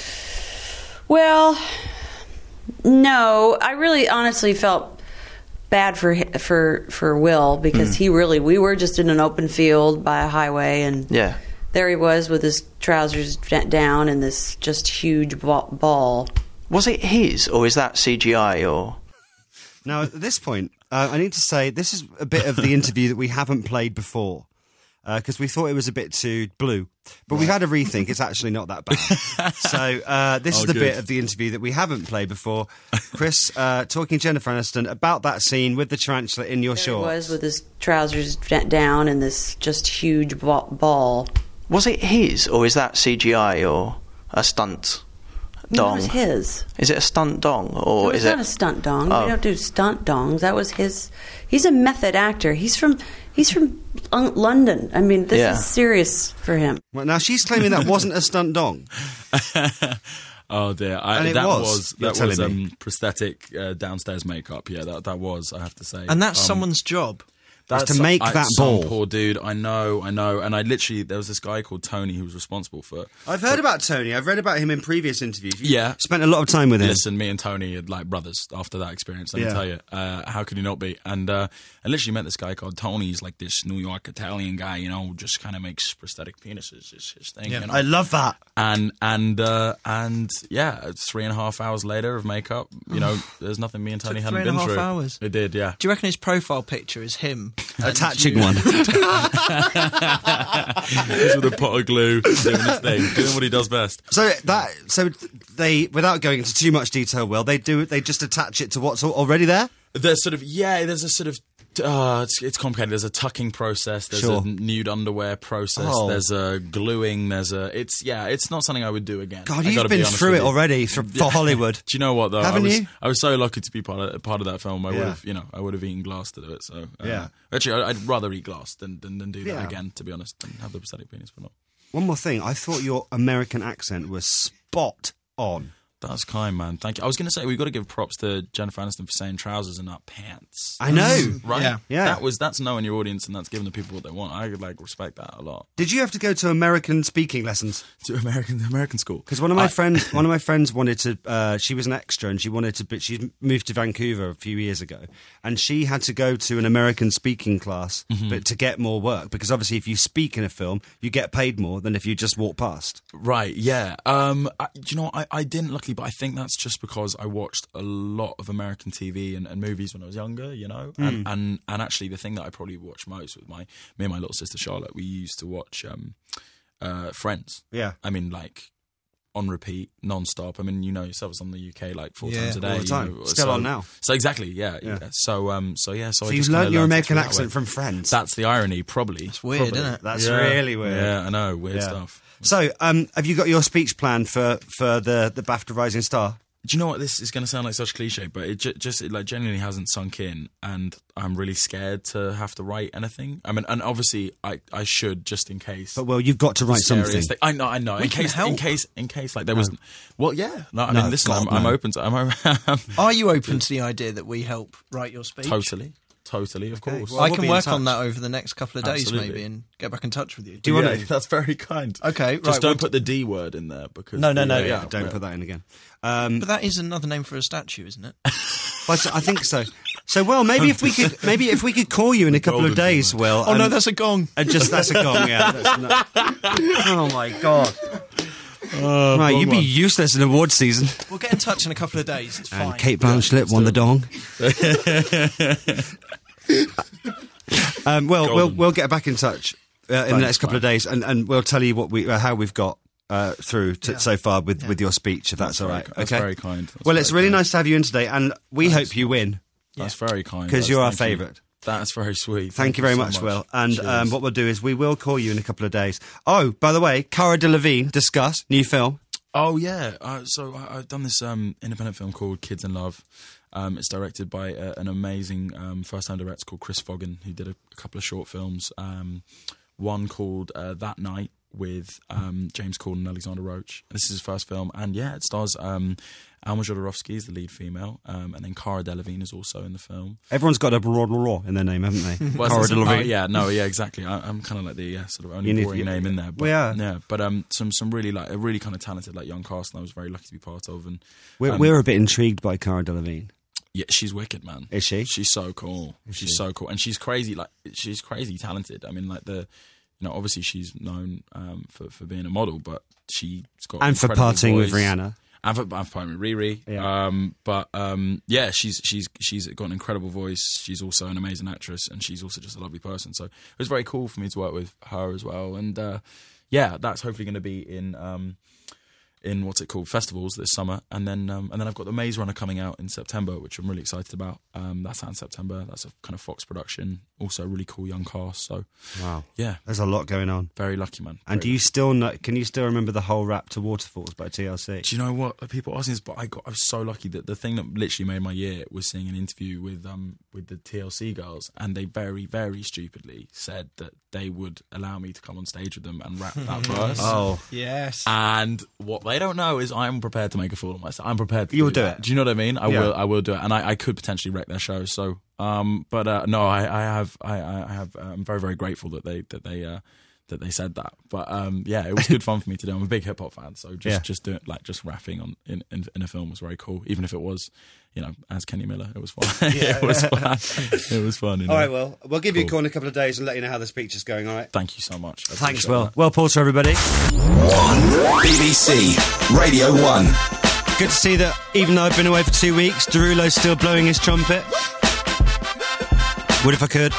Well, no. I really honestly felt bad for Will because we were just in an open field by a highway, and there he was with his trousers down and this just huge ball. Was it his, or is that CGI, or? Now, at this point, I need to say this is a bit of the interview that we haven't played before because we thought it was a bit too blue. But we've had a rethink. It's actually not that bad. So this is the bit of the interview that we haven't played before. Chris talking to Jennifer Aniston about that scene with the tarantula in your shorts. He was with his trousers down and this just huge ball. Was it his, or is that CGI or a stunt? Dong. It was his. Is it a stunt dong, or is it? It's not a stunt dong. We don't do stunt dongs. That was his. He's a method actor. He's from London. I mean, this is serious for him. Well, now she's claiming that wasn't a stunt dong. Oh dear! That was prosthetic downstairs makeup. Yeah, that was. I have to say, and that's someone's job. Is to make that ball. Some poor dude, I know. And there was this guy called Tony who was responsible for it. I've heard about Tony. I've read about him in previous interviews. Yeah. Spent a lot of time with him. Listen, me and Tony are like brothers after that experience, let me tell you. How could he not be? And I literally met this guy called Tony. He's like this New York Italian guy, you know, just kind of makes prosthetic penises. It's his thing, you know? I love that. And 3.5 hours later of makeup, you know, there's nothing me and Tony hadn't been through. 3.5 hours? It did, yeah. Do you reckon his profile picture is him? Attaching one. He's with a pot of glue, doing his thing, doing what he does best. So they, without going into too much detail, they just attach it to what's already there? There's sort of, there's a sort of, it's complicated. There's a tucking process. There's a nude underwear process. There's a gluing. It's not something I would do again. God, you've been through it already for Hollywood. Do you know what though? Haven't you? I was so lucky to be part of that film. I would have eaten glass to do it. So actually, I'd rather eat glass than do that again. To be honest, and have the prosthetic penis, but not. One more thing. I thought your American accent was spot on. That's kind, man. Thank you. I was going to say, we've got to give props to Jennifer Aniston for saying trousers and not pants. I know. Right? Yeah. That's knowing your audience and that's giving the people what they want. I respect that a lot. Did you have to go to American speaking lessons? To American school? Because one of my friends wanted to, she was an extra and she moved to Vancouver a few years ago and she had to go to an American speaking class but to get more work because obviously if you speak in a film, you get paid more than if you just walk past. Right, yeah. I didn't luckily, but I think that's just because I watched a lot of American TV and movies when I was younger, you know? And actually the thing that I probably watched most with me and my little sister Charlotte, we used to watch Friends. Yeah. I mean, like, on repeat, non-stop. I mean, you know yourself, it's on the UK like 4 times a day. All the time. You know, Still on now. So exactly, yeah. So you learned your American accent from Friends. That's the irony, probably. It's weird, isn't it? That's really weird. Yeah, I know, weird stuff. So, have you got your speech planned for the BAFTA Rising Star? Do you know what? This is going to sound like such cliche, but it genuinely hasn't sunk in, and I'm really scared to have to write anything. I mean, and obviously I should just in case. But you've got to write something. I know. In case like there was. Well, yeah. No, I mean, listen, I'm open to. Are you open to the idea that we help write your speech? Totally, of course. Well, I can work on that over the next couple of days, maybe, and get back in touch with you. Do you want to? That's very kind. Okay, just don't put the D word in there because no. Don't put that in again. But that is another name for a statue, isn't it? But I think so. So, maybe if we could call you in a couple of days, Will. Oh no, that's a gong. That's a gong. Yeah. Oh my God. Right, you'd be useless in award season. We'll get in touch in a couple of days. It's fine. And Kate Blanchett won the dong. We'll get back in touch in the next couple of days, and we'll tell you how we've got through so far with your speech, if that's all right. That's very kind. It's really nice to have you in today, and we hope you win. That's very kind. Because you're our favourite. That's very sweet. Thank you very much, Will. And what we'll do is we will call you in a couple of days. Oh, by the way, Cara Delevingne, discuss, new film. Oh, yeah. So I've done this independent film called Kids in Love. It's directed by an amazing first-time director called Chris Fogan, who did a couple of short films. One called That Night with James Corden and Alexander Roach. This is his first film. And, yeah, it stars Alma Jodorowsky is the lead female, and then Cara Delevingne is also in the film. Everyone's got a raw in their name, haven't they? Cara Delevingne. Exactly. I'm kind of like the sort of only boring name in there. But, but some really a really kind of talented young cast, and I was very lucky to be part of. And we're a bit intrigued by Cara Delevingne. Yeah, she's wicked, man. Is she? She's so cool. She's so cool, and she's crazy. She's crazy talented. I mean, obviously she's known for being a model, but she's got and for partying with Rihanna. And for partying with Riri. Yeah. She's got an incredible voice. She's also an amazing actress, and she's also just a lovely person. So it was very cool for me to work with her as well. And that's hopefully going to be in what's it called, festivals this summer, and then I've got the Maze Runner coming out in September, which I'm really excited about. That's out in September. That's a kind of Fox production, also a really cool young cast. So wow, yeah, there's a lot going on. Very lucky, man. And do you still can you still remember the whole rap to Waterfalls by TLC? Do you know what people ask this? But I was so lucky that the thing that literally made my year was seeing an interview with the TLC girls, and they very, very stupidly said that they would allow me to come on stage with them and rap that verse. Oh yes. And what they don't know is I'm prepared to make a fool of myself. I'm prepared to You'll do it. Do you know what I mean? I will do it. And I could potentially wreck their show. So But no, I have. I'm very, very grateful that they said that. But yeah, it was good fun for me to do. I'm a big hip hop fan, so just doing just rapping in a film was very cool. Even if it was, as Kenny Miller, it was fun. It was fun. It was fun. All right, well, we'll give you a call in a couple of days and let you know how the speech is going. All right. Thank you so much. Thanks, Will. Well, Porter, everybody. BBC Radio 1. Good to see that even though I've been away for 2 weeks, Derulo's still blowing his trumpet. Would if I could.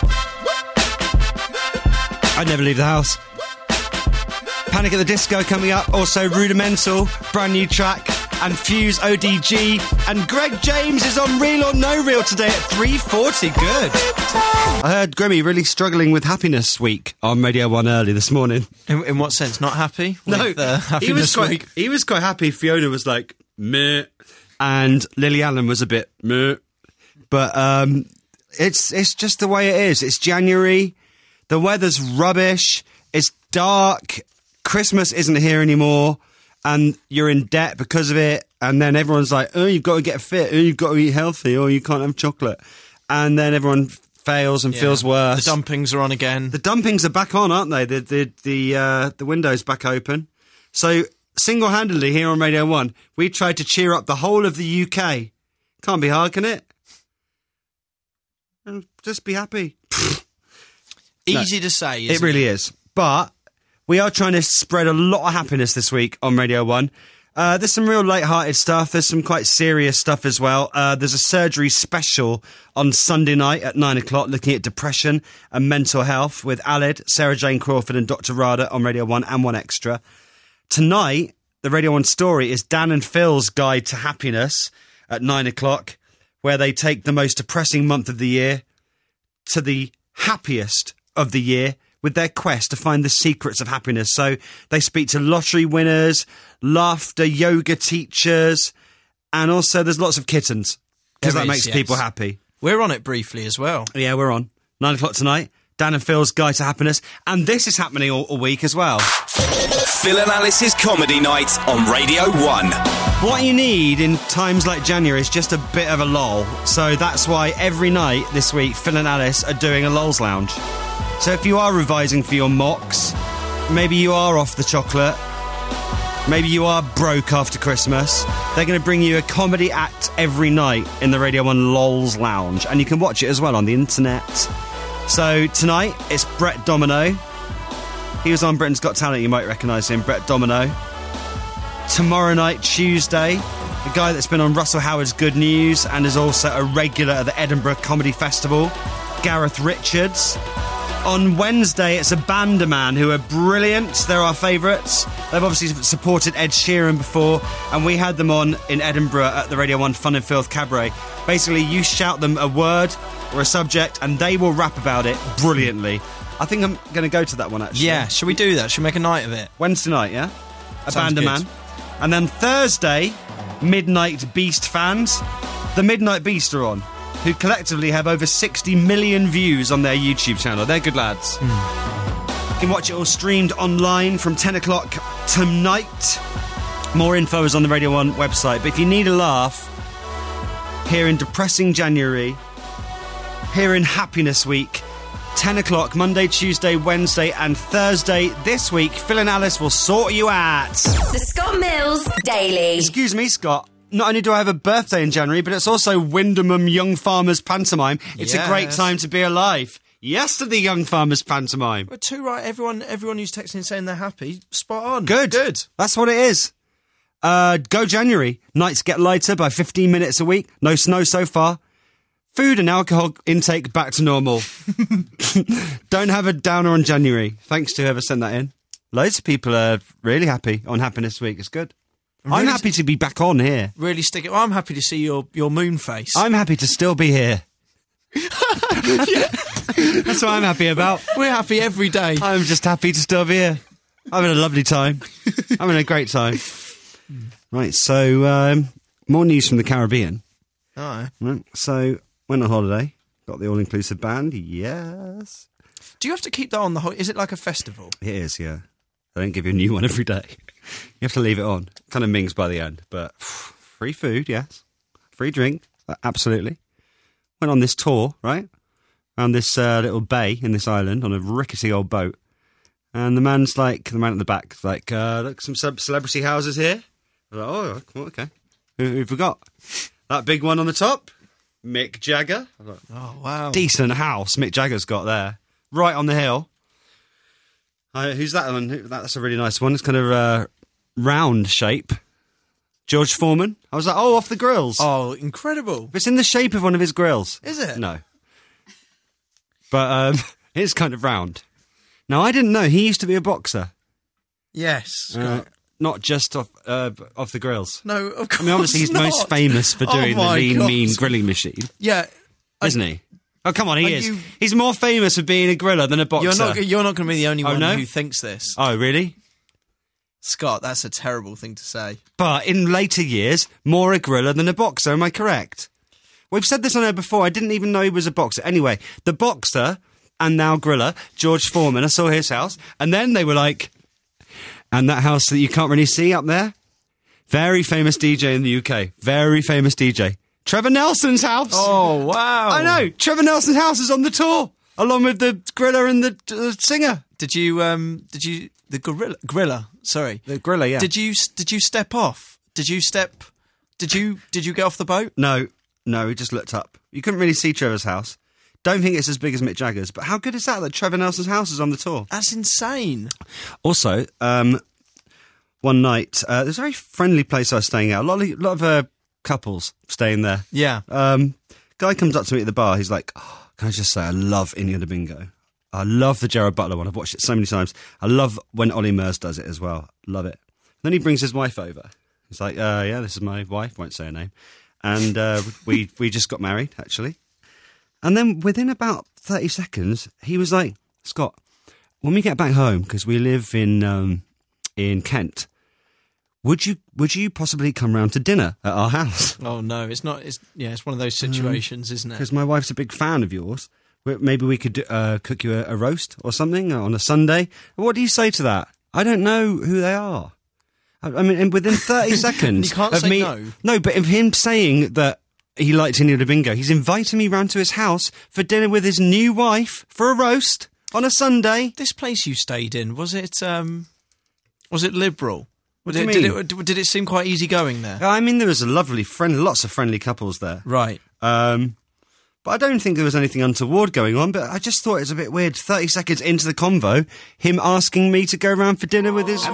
I'd never leave the house. Panic at the Disco coming up. Also Rudimental, brand new track. And Fuse ODG. And Greg James is on Real or No Real today at 3:40. Good. I heard Grimmy really struggling with Happiness Week on Radio 1 early this morning. In what sense? Not happy? No, he was quite happy. Fiona was like, meh. And Lily Allen was a bit meh. But it's just the way it is. It's January. The weather's rubbish. It's dark. Christmas isn't here anymore. And you're in debt because of it. And then everyone's like, oh, you've got to get fit. Oh, you've got to eat healthy. Or you can't have chocolate. And then everyone fails and feels worse. The dumpings are on again. The dumpings are back on, aren't they? The window's back open. So single-handedly here on Radio 1, we tried to cheer up the whole of the UK. Can't be hard, can it? Just be happy. Easy to say, isn't it? It really is. But we are trying to spread a lot of happiness this week on Radio 1. There's some real light-hearted stuff. There's some quite serious stuff as well. There's a surgery special on Sunday night at 9 o'clock looking at depression and mental health with Aled, Sarah Jane Crawford and Dr. Rada on Radio 1 and 1 Extra. Tonight, the Radio 1 story is Dan and Phil's Guide to Happiness at 9 o'clock, where they take the most depressing month of the year to the happiest of the year with their quest to find the secrets of happiness. So they speak to lottery winners, laughter yoga teachers, and also there's lots of kittens, because that makes people happy. We're on it briefly as well. Yeah, we're on. 9 o'clock tonight, Dan and Phil's Guide to Happiness, and this is happening all week as well. Phil and Alice's Comedy Night on Radio 1. What you need in times like January is just a bit of a lull. So that's why every night this week, Phil and Alice are doing a Lulz Lounge. So if you are revising for your mocks, maybe you are off the chocolate, maybe you are broke after Christmas, they're going to bring you a comedy act every night in the Radio 1 Lulz Lounge. And you can watch it as well on the internet. So tonight, it's Brett Domino. He was on Britain's Got Talent, you might recognise him, Brett Domino. Tomorrow night, Tuesday, the guy that's been on Russell Howard's Good News and is also a regular at the Edinburgh Comedy Festival, Gareth Richards. On Wednesday, it's a Bandaman who are brilliant. They're our favourites. They've obviously supported Ed Sheeran before, and we had them on in Edinburgh at the Radio 1 Fun and Filth Cabaret. Basically, you shout them a word or a subject, and they will rap about it brilliantly. I think I'm going to go to that one, actually. Yeah, should we do that? Should we make a night of it? Wednesday night, yeah? A Bandaman. And then Thursday, Midnight Beast fans. The Midnight Beast are on, who collectively have over 60 million views on their YouTube channel. They're good lads. You can watch it all streamed online from 10 o'clock tonight. More info is on the Radio 1 website. But if you need a laugh, here in depressing January, here in Happiness Week, 10 o'clock, Monday, Tuesday, Wednesday and Thursday this week, Phil and Alice will sort you out. The Scott Mills Daily. Excuse me, Scott. Not only do I have a birthday in January, but it's also Windham Young Farmers Pantomime. It's a great time to be alive. Yes to the Young Farmers Pantomime. We're too right. Everyone who's texting saying they're happy, spot on. Good. That's what it is. Go January. Nights get lighter by 15 minutes a week. No snow so far. Food and alcohol intake back to normal. Don't have a downer on January. Thanks to whoever sent that in. Loads of people are really happy on Happiness Week. It's good. I'm happy to be back on here. Really stick it. Well, I'm happy to see your moon face. I'm happy to still be here. That's what I'm happy about. We're happy every day. I'm just happy to still be here. I'm having a lovely time. I'm having a great time. Right, so more news from the Caribbean. Right, so went on holiday. Got the all-inclusive band. Yes. Do you have to keep that on the whole? Is it like a festival? It is, yeah. They don't give you a new one every day. You have to leave it on. Kind of mings by the end, but free food, yes. Free drink, absolutely. went on this tour, right? Around this little bay in this island on a rickety old boat. And the man at the back, like, look, some celebrity houses here. I was like, oh, okay. Who've we got? That big one on the top, Mick Jagger. I was like, oh, wow. Decent house Mick Jagger's got there, right on the hill. Who's that one? That's a really nice one. It's kind of round shape. George Foreman. I was like, oh, off the grills. Oh, incredible. It's in the shape of one of his grills. Is it? No. But it's kind of round. Now, I didn't know he used to be a boxer. Yes. Not just off the grills. No, of course. I mean, obviously, he's most famous for doing the mean grilling machine. Yeah. Isn't he? Oh, come on, he is. He's more famous for being a griller than a boxer. You're not going to be the only one who thinks this. Oh, really? Scott, that's a terrible thing to say. But in later years, more a griller than a boxer, am I correct? We've said this on air before, I didn't even know he was a boxer. Anyway, the boxer and now griller, George Foreman, I saw his house, and then they were like, and that house that you can't really see up there? Very famous DJ in the UK. Very famous DJ. Trevor Nelson's house. Oh, wow. I know. Trevor Nelson's house is on the tour, along with the griller and the singer. Did you, the griller, sorry. The griller, yeah. Did you step off? Did you get off the boat? No, we just looked up. You couldn't really see Trevor's house. Don't think it's as big as Mick Jagger's, but how good is that Trevor Nelson's house is on the tour? That's insane. Also, one night, there's a very friendly place I was staying at. A lot of couples staying there. Yeah. Guy comes up to me at the bar. He's like, oh, can I just say, I love India Bingo. I love the Gerard Butler one. I've watched it so many times. I love when Ollie Murs does it as well. Love it. Then he brings his wife over. He's like, yeah, this is my wife. Won't say her name. And we just got married, actually. And then within about 30 seconds, he was like, Scott, when we get back home, because we live in Kent, would you possibly come round to dinner at our house? Oh, no, it's not. It's one of those situations, isn't it? Because my wife's a big fan of yours. Maybe we could cook you a roast or something on a Sunday. What do you say to that? I don't know who they are. I mean, and within 30 seconds you can't of say me, no. No, but of him saying that he liked India Bingo, he's inviting me round to his house for dinner with his new wife for a roast on a Sunday. This place you stayed in, was it liberal? What do you mean? Did it seem quite easy going there? I mean, there was lots of friendly couples there. Right. But I don't think there was anything untoward going on, but I just thought it was a bit weird. 30 seconds into the convo, him asking me to go round for dinner with his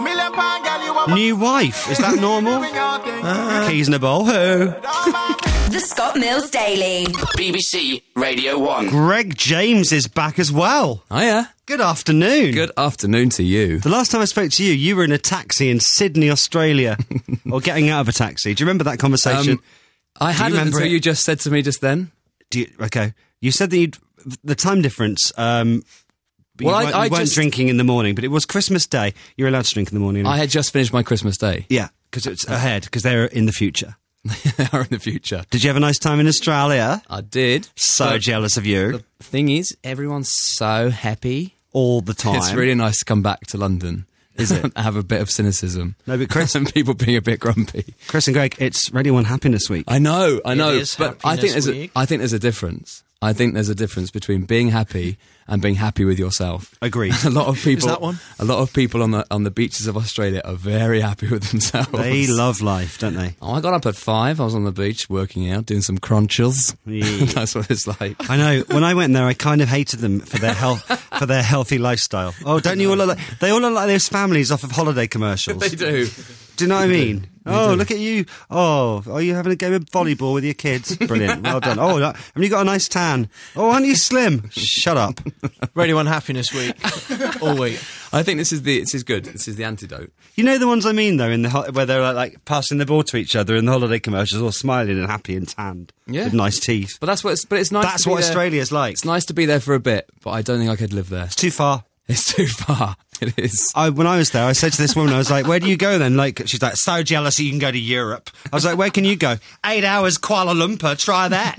new wife. Is that normal? Keys in a bowl. Who? The Scott Mills Daily. BBC Radio 1. Greg James is back as well. Hiya. Good afternoon. Good afternoon to you. The last time I spoke to you, you were in a taxi in Sydney, Australia. Or getting out of a taxi. Do you remember that conversation? I hadn't until you just said to me just then. Okay. You said that the time difference, you weren't drinking in the morning, but it was Christmas Day. You're allowed to drink in the morning. I had just finished my Christmas Day. Yeah, because it's ahead, because they're in the future. They are in the future. Did you have a nice time in Australia? I did. So jealous of you. The thing is, everyone's so happy. All the time. It's really nice to come back to London. Is it? Have a bit of cynicism. No, but Chris... and people being a bit grumpy. Chris and Greg, it's Radio 1 Happiness Week. I know. But I think there's a difference. I think there's a difference between being happy and being happy with yourself. Agreed. A lot of people. Is that one? A lot of people on the beaches of Australia are very happy with themselves. They love life, don't they? Oh, I got up at 5. I was on the beach working out, doing some crunches. Yeah. That's what it's like. I know. When I went there, I kind of hated them for their for their healthy lifestyle. Oh, don't you all look like... They all look like those families off of holiday commercials. They do. Do you know what I mean? Look at you. Oh, are you having a game of volleyball with your kids? Brilliant. Well done. Oh, haven't you got a nice tan? Oh, aren't you slim? Shut up. Radio 1 Happiness Week. All week. I think this is good. This is the antidote. You know the ones I mean, though, where they're like passing the ball to each other in the holiday commercials, all smiling and happy and tanned with nice teeth. But it's nice. That's what Australia's like. It's nice to be there for a bit, but I don't think I could live there. It's too far. It's too far. It is. When I was there, I said to this woman, I was like, where do you go then? Like, she's like, so jealous you can go to Europe. I was like, where can you go? 8 hours Kuala Lumpur, try that.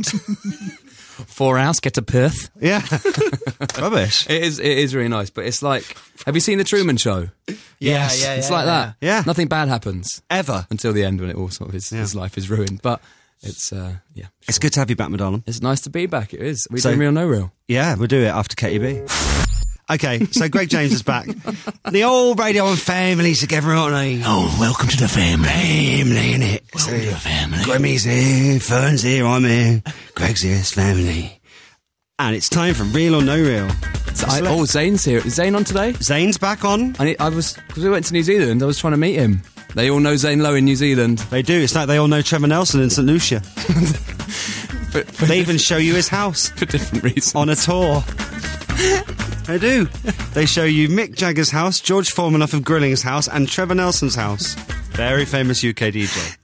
4 hours, get to Perth. Yeah. Rubbish. It is really nice, but it's like, have you seen The Truman Show? Yes. It's like that. Yeah. Nothing bad happens. Ever. Until the end when it all sort of his life is ruined. But It's It's good to have you back, Madonna. It's nice to be back. It is. We So- doing Real No Real? Yeah, we'll do it after Katie B. Okay, so Greg James is back. The old Radio 1 family together, aren't they? Oh, welcome to the family. Family, innit? Welcome to the family. Grammy's here, Fern's here, I'm here, Greg's here, it's family. And it's time for Real or No Real. Zane's here. Is Zane on today? Zane's back on. Because we went to New Zealand, I was trying to meet him. They all know Zane Lowe in New Zealand. They do. It's like they all know Trevor Nelson in St Lucia. They even show you his house. For different reasons. On a tour. They do. They show you Mick Jagger's house, George Foreman off of Grilling's house, and Trevor Nelson's house. Very famous UK DJ.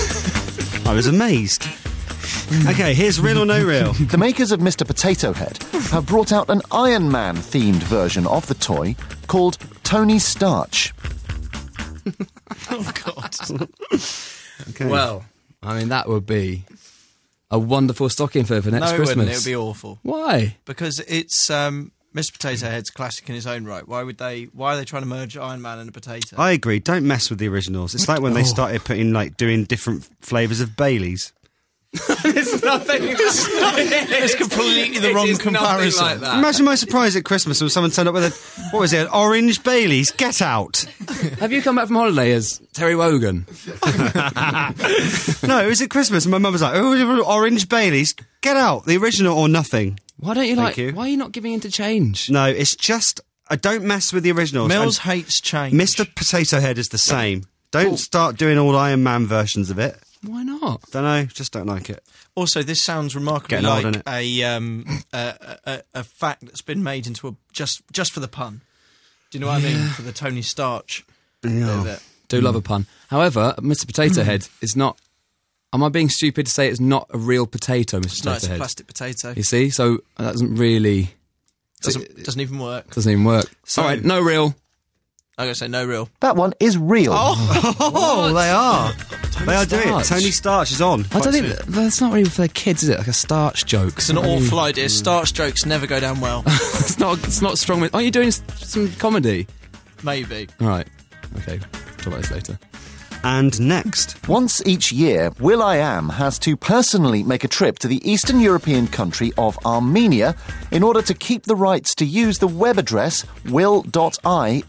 I was amazed. Okay, here's Real or No Real. The makers of Mr. Potato Head have brought out an Iron Man themed version of the toy called Tony Starch. Oh, God. Okay. Well, I mean, that would be a wonderful stocking for next No, it Christmas. wouldn't. It would be awful. Why? Because it's Mr. Potato Head's classic in his own right. Why are they trying to merge Iron Man and a potato? I agree. Don't mess with the originals. It's like when they started putting, doing different flavours of Baileys. It's nothing. It's completely the wrong comparison. Like that. Imagine my surprise at Christmas when someone turned up with what was it, an orange Baileys? Get out. Have you come back from holiday as Terry Wogan? No, it was at Christmas and my mum was like, oh, orange Baileys? Get out. The original or nothing. Why don't you Thank you. Why are you not giving in to change? No, it's just, I don't mess with the originals. Mills hates change. Mr. Potato Head is the same. Don't start doing all Iron Man versions of it. Why not? Don't know, just don't like it. Also, this sounds remarkably Getting old, like innit? a fact that's been made into a just for the pun. Do you know what I mean? For the Tony Starch. Yeah. Do love a pun. However, Mr. Potato Head is not. Am I being stupid to say it's not a real potato, Mr. No, Potato it's a Head? plastic potato. You see, so that doesn't really. Doesn't even work. Doesn't even work. So- All right, no real. I'm going to say no real. That one is real. Oh, they are. They are doing it. Starch. Tony Starch is on. I don't think that's not really for the kids, is it? Like a starch joke. It's an awful idea. Starch jokes never go down well. It's not strong. Are you doing some comedy? Maybe. All right. Okay. Talk about this later. And next. Once each year, will.i.am has to personally make a trip to the Eastern European country of Armenia in order to keep the rights to use the web address will.i.am.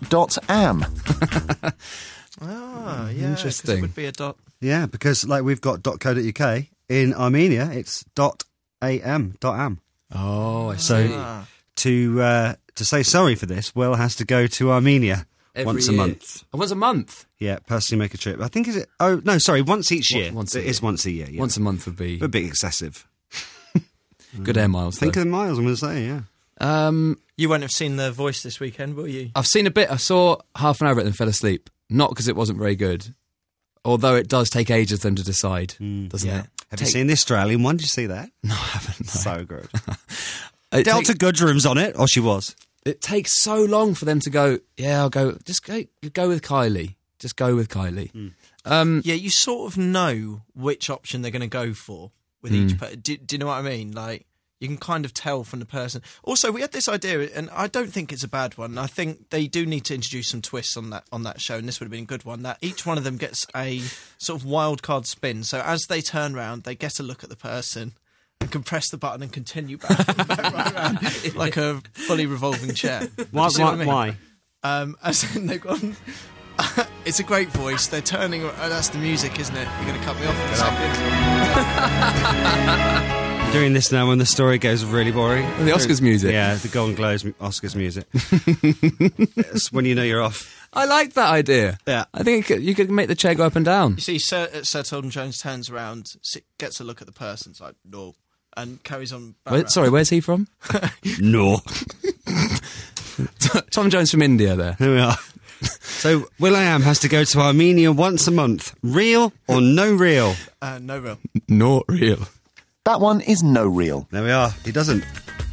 Ah, yeah. Interesting. 'cause it would be a dot. Yeah, because we've got .co.uk, in Armenia it's .am. Oh, I see. So to say sorry for this, Will has to go to Armenia once a month. Once a month? Yeah, personally make a trip. I think, is it? Oh, no, sorry, once each year. Once It is once a year, yeah. Once a month would be A bit excessive. good air miles. Think though. of the miles, I'm going to say, yeah. You won't have seen The Voice this weekend, will you? I've seen a bit. I saw half an hour of it and fell asleep. Not because it wasn't very good, although it does take ages for them to decide, doesn't it? Have you seen the Australian one? Did you see that? No, I haven't. No. So good. It Delta Goodrum's on it, or she was. It takes so long for them to go. Yeah, I'll go. Just go with Kylie. Just go with Kylie. Yeah, you sort of know which option they're going to go for with each person. Do you know what I mean? Like, you can kind of tell from the person. Also, we had this idea, and I don't think it's a bad one. I think they do need to introduce some twists on that show, and this would have been a good one, that each one of them gets a sort of wild card spin. So as they turn round, they get a look at the person and can press the button and continue back right round, like a fully revolving chair. Why? Do you see what I mean? Why? As in they've gone... It's a great voice. They're turning... Oh, that's the music, isn't it? You're going to cut me off in a second. I'm doing this now when the story goes really boring. The Oscars music. Yeah, the Golden Globes Oscars music. It's when you know you're off. I like that idea. Yeah. I think you could make the chair go up and down. You see, Sir Tilden Jones turns around, gets a look at the person, it's like, no, and carries on. Sorry, where's he from? No. Tom Jones from India there. Here we are. So, will.i.am has to go to Armenia once a month. Real or no real? No real. Not real. That one is no real. There we are. He doesn't.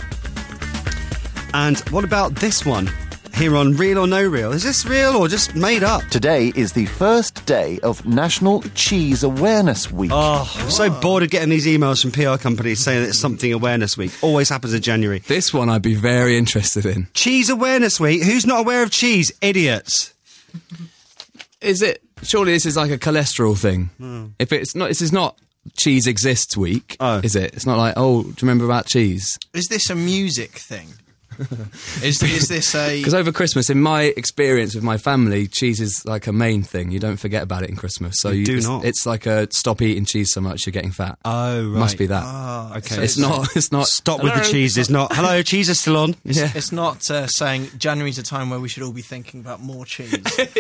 And what about this one? Here on Real or No Real. Is this real or just made up? Today is the first day of National Cheese Awareness Week. Oh, I'm so bored of getting these emails from PR companies saying that it's something Awareness Week. Always happens in January. This one I'd be very interested in. Cheese Awareness Week? Who's not aware of cheese? Idiots. Is it? Surely this is like a cholesterol thing. If it's not, this is not cheese exists week, is it? It's not like, oh, do you remember about cheese? Is this a music thing? Is this a... Because over Christmas, in my experience with my family, cheese is like a main thing. You don't forget about it in Christmas. So it's like a stop eating cheese so much you're getting fat. Oh, right. Must be that. Oh, okay. So it's not. Stop with the cheese. It's not. Hello, cheese is still on. It's not saying January's a time where we should all be thinking about more cheese.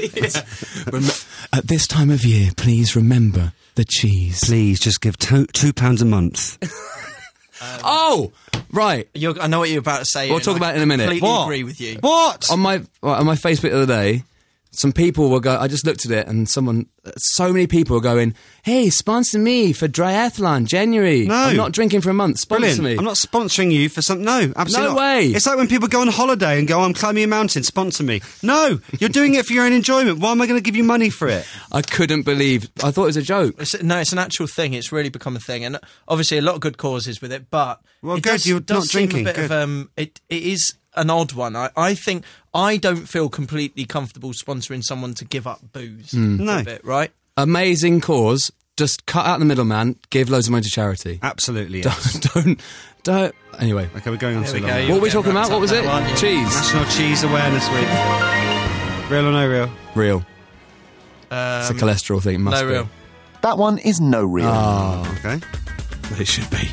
At this time of year, please remember the cheese. Please just give £2 a month. Right. I know what you're about to say. We'll talk about it in a minute. I completely agree with you. What? On my Facebook the other day, some people were I just looked at it and so many people were going, hey, sponsor me for Triathlon, January. No. I'm not drinking for a month. Sponsor me. I'm not sponsoring you for something. No, absolutely No not. way. It's like when people go on holiday and go, I'm climbing a mountain, sponsor me. No, you're doing it for your own enjoyment. Why am I going to give you money for it? I couldn't believe. I thought it was a joke. It's an actual thing. It's really become a thing. And obviously a lot of good causes with it, but you're not drinking. It is an odd one. I think I don't feel completely comfortable sponsoring someone to give up booze. No. A bit, right? Amazing cause. Just cut out the middleman. Give loads of money to charity. Absolutely. Yes. Don't. Anyway. Okay, we're going on too long. What were we talking about? What was it? Cheese. National Cheese Awareness Week. Real or no real? Real. It's a cholesterol thing. It must no be. real. That one is no real. Oh, okay. But it should be.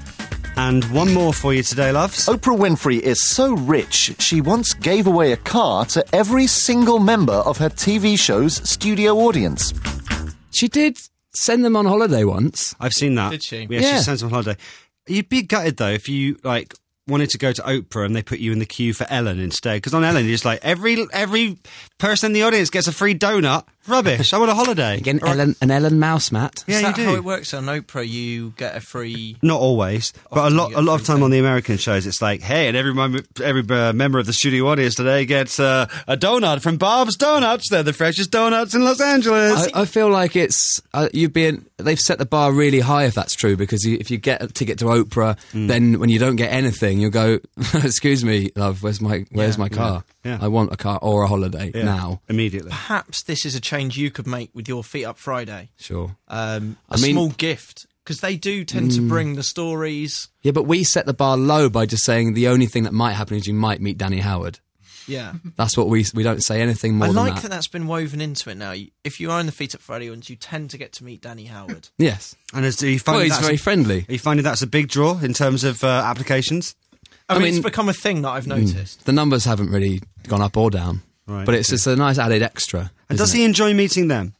And one more for you today, loves. Oprah Winfrey is so rich, she once gave away a car to every single member of her TV show's studio audience. She did send them on holiday once. I've seen that. Did she? Yeah, she sends them on holiday. You'd be gutted, though, if you, wanted to go to Oprah and they put you in the queue for Ellen instead. Because on Ellen, you're just like, every person in the audience gets a free donut. Rubbish. I want a holiday. You get an Ellen mouse mat. Is that how it works on Oprah? You get a free... Not always, but a lot of time on the American shows, it's like, hey, and every member of the studio audience today gets a donut from Bob's Donuts. They're the freshest donuts in Los Angeles. I feel like it's they've set the bar really high if that's true, because if you get a ticket to Oprah, then when you don't get anything, you'll go, excuse me, love, where's my car? Yeah. I want a car or a holiday now. Immediately. Perhaps this is a change you could make with your Feet Up Friday. Sure. A small gift, because they do tend to bring the stories. Yeah, but we set the bar low by just saying the only thing that might happen is you might meet Danny Howard. Yeah. That's what we don't say anything more than that. I like that that's been woven into it now. If you are in the Feet Up Friday ones, you tend to get to meet Danny Howard. Yes. And he's very friendly. Are you finding that's a big draw in terms of applications? I mean, it's become a thing that I've noticed. The numbers haven't really gone up or down. Right. But it's just a nice added extra. And does he enjoy meeting them?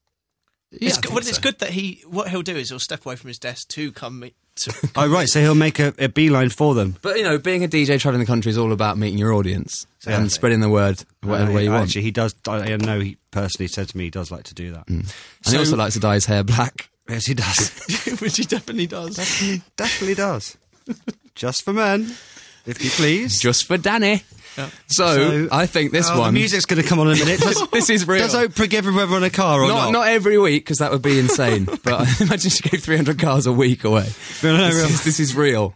Yeah, it's good that what he'll do is he'll step away from his desk to come meet. Oh, right, so he'll make a beeline for them. But, being a DJ travelling the country is all about meeting your audience and spreading the word whatever way you want. Actually, he does. I know he personally said to me he does like to do that. And he also likes to dye his hair black. Yes, he does. Which he definitely does. Definitely does. Just for men, if you please. Just for Danny. Yep. So I think this one... The music's going to come on in a minute. This is real. Does Oprah give everyone a car or not? Not every week, because that would be insane. But I imagine she gave 300 cars a week away. This is real.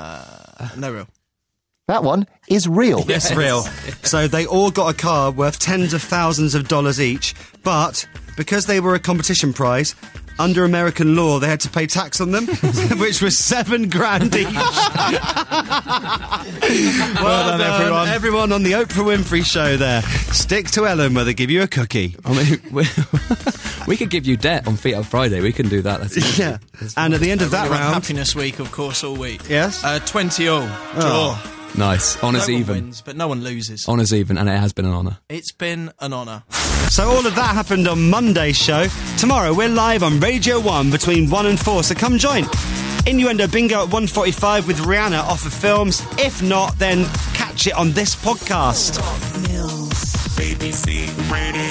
No real. That one is real. Yes, real. So they all got a car worth tens of thousands of dollars each, but because they were a competition prize, under American law, they had to pay tax on them, which was $7,000 each. Well done, everyone. Everyone on the Oprah Winfrey Show there. Stick to Ellen where they give you a cookie. I mean, we could give you debt on Feet Up Friday. We can do that. Yeah. And at the end of that round... Happiness Week, of course, all week. Yes? 20-all. Draw. Nice. Honours even. No one wins, but no one loses. Honours even, and it has been an honour. It's been an honour. So all of that happened on Monday's show. Tomorrow we're live on Radio 1 between 1 and 4, so come join. Innuendo Bingo at 1:45 with Rihanna off of films. If not, then catch it on this podcast. BBC Radio.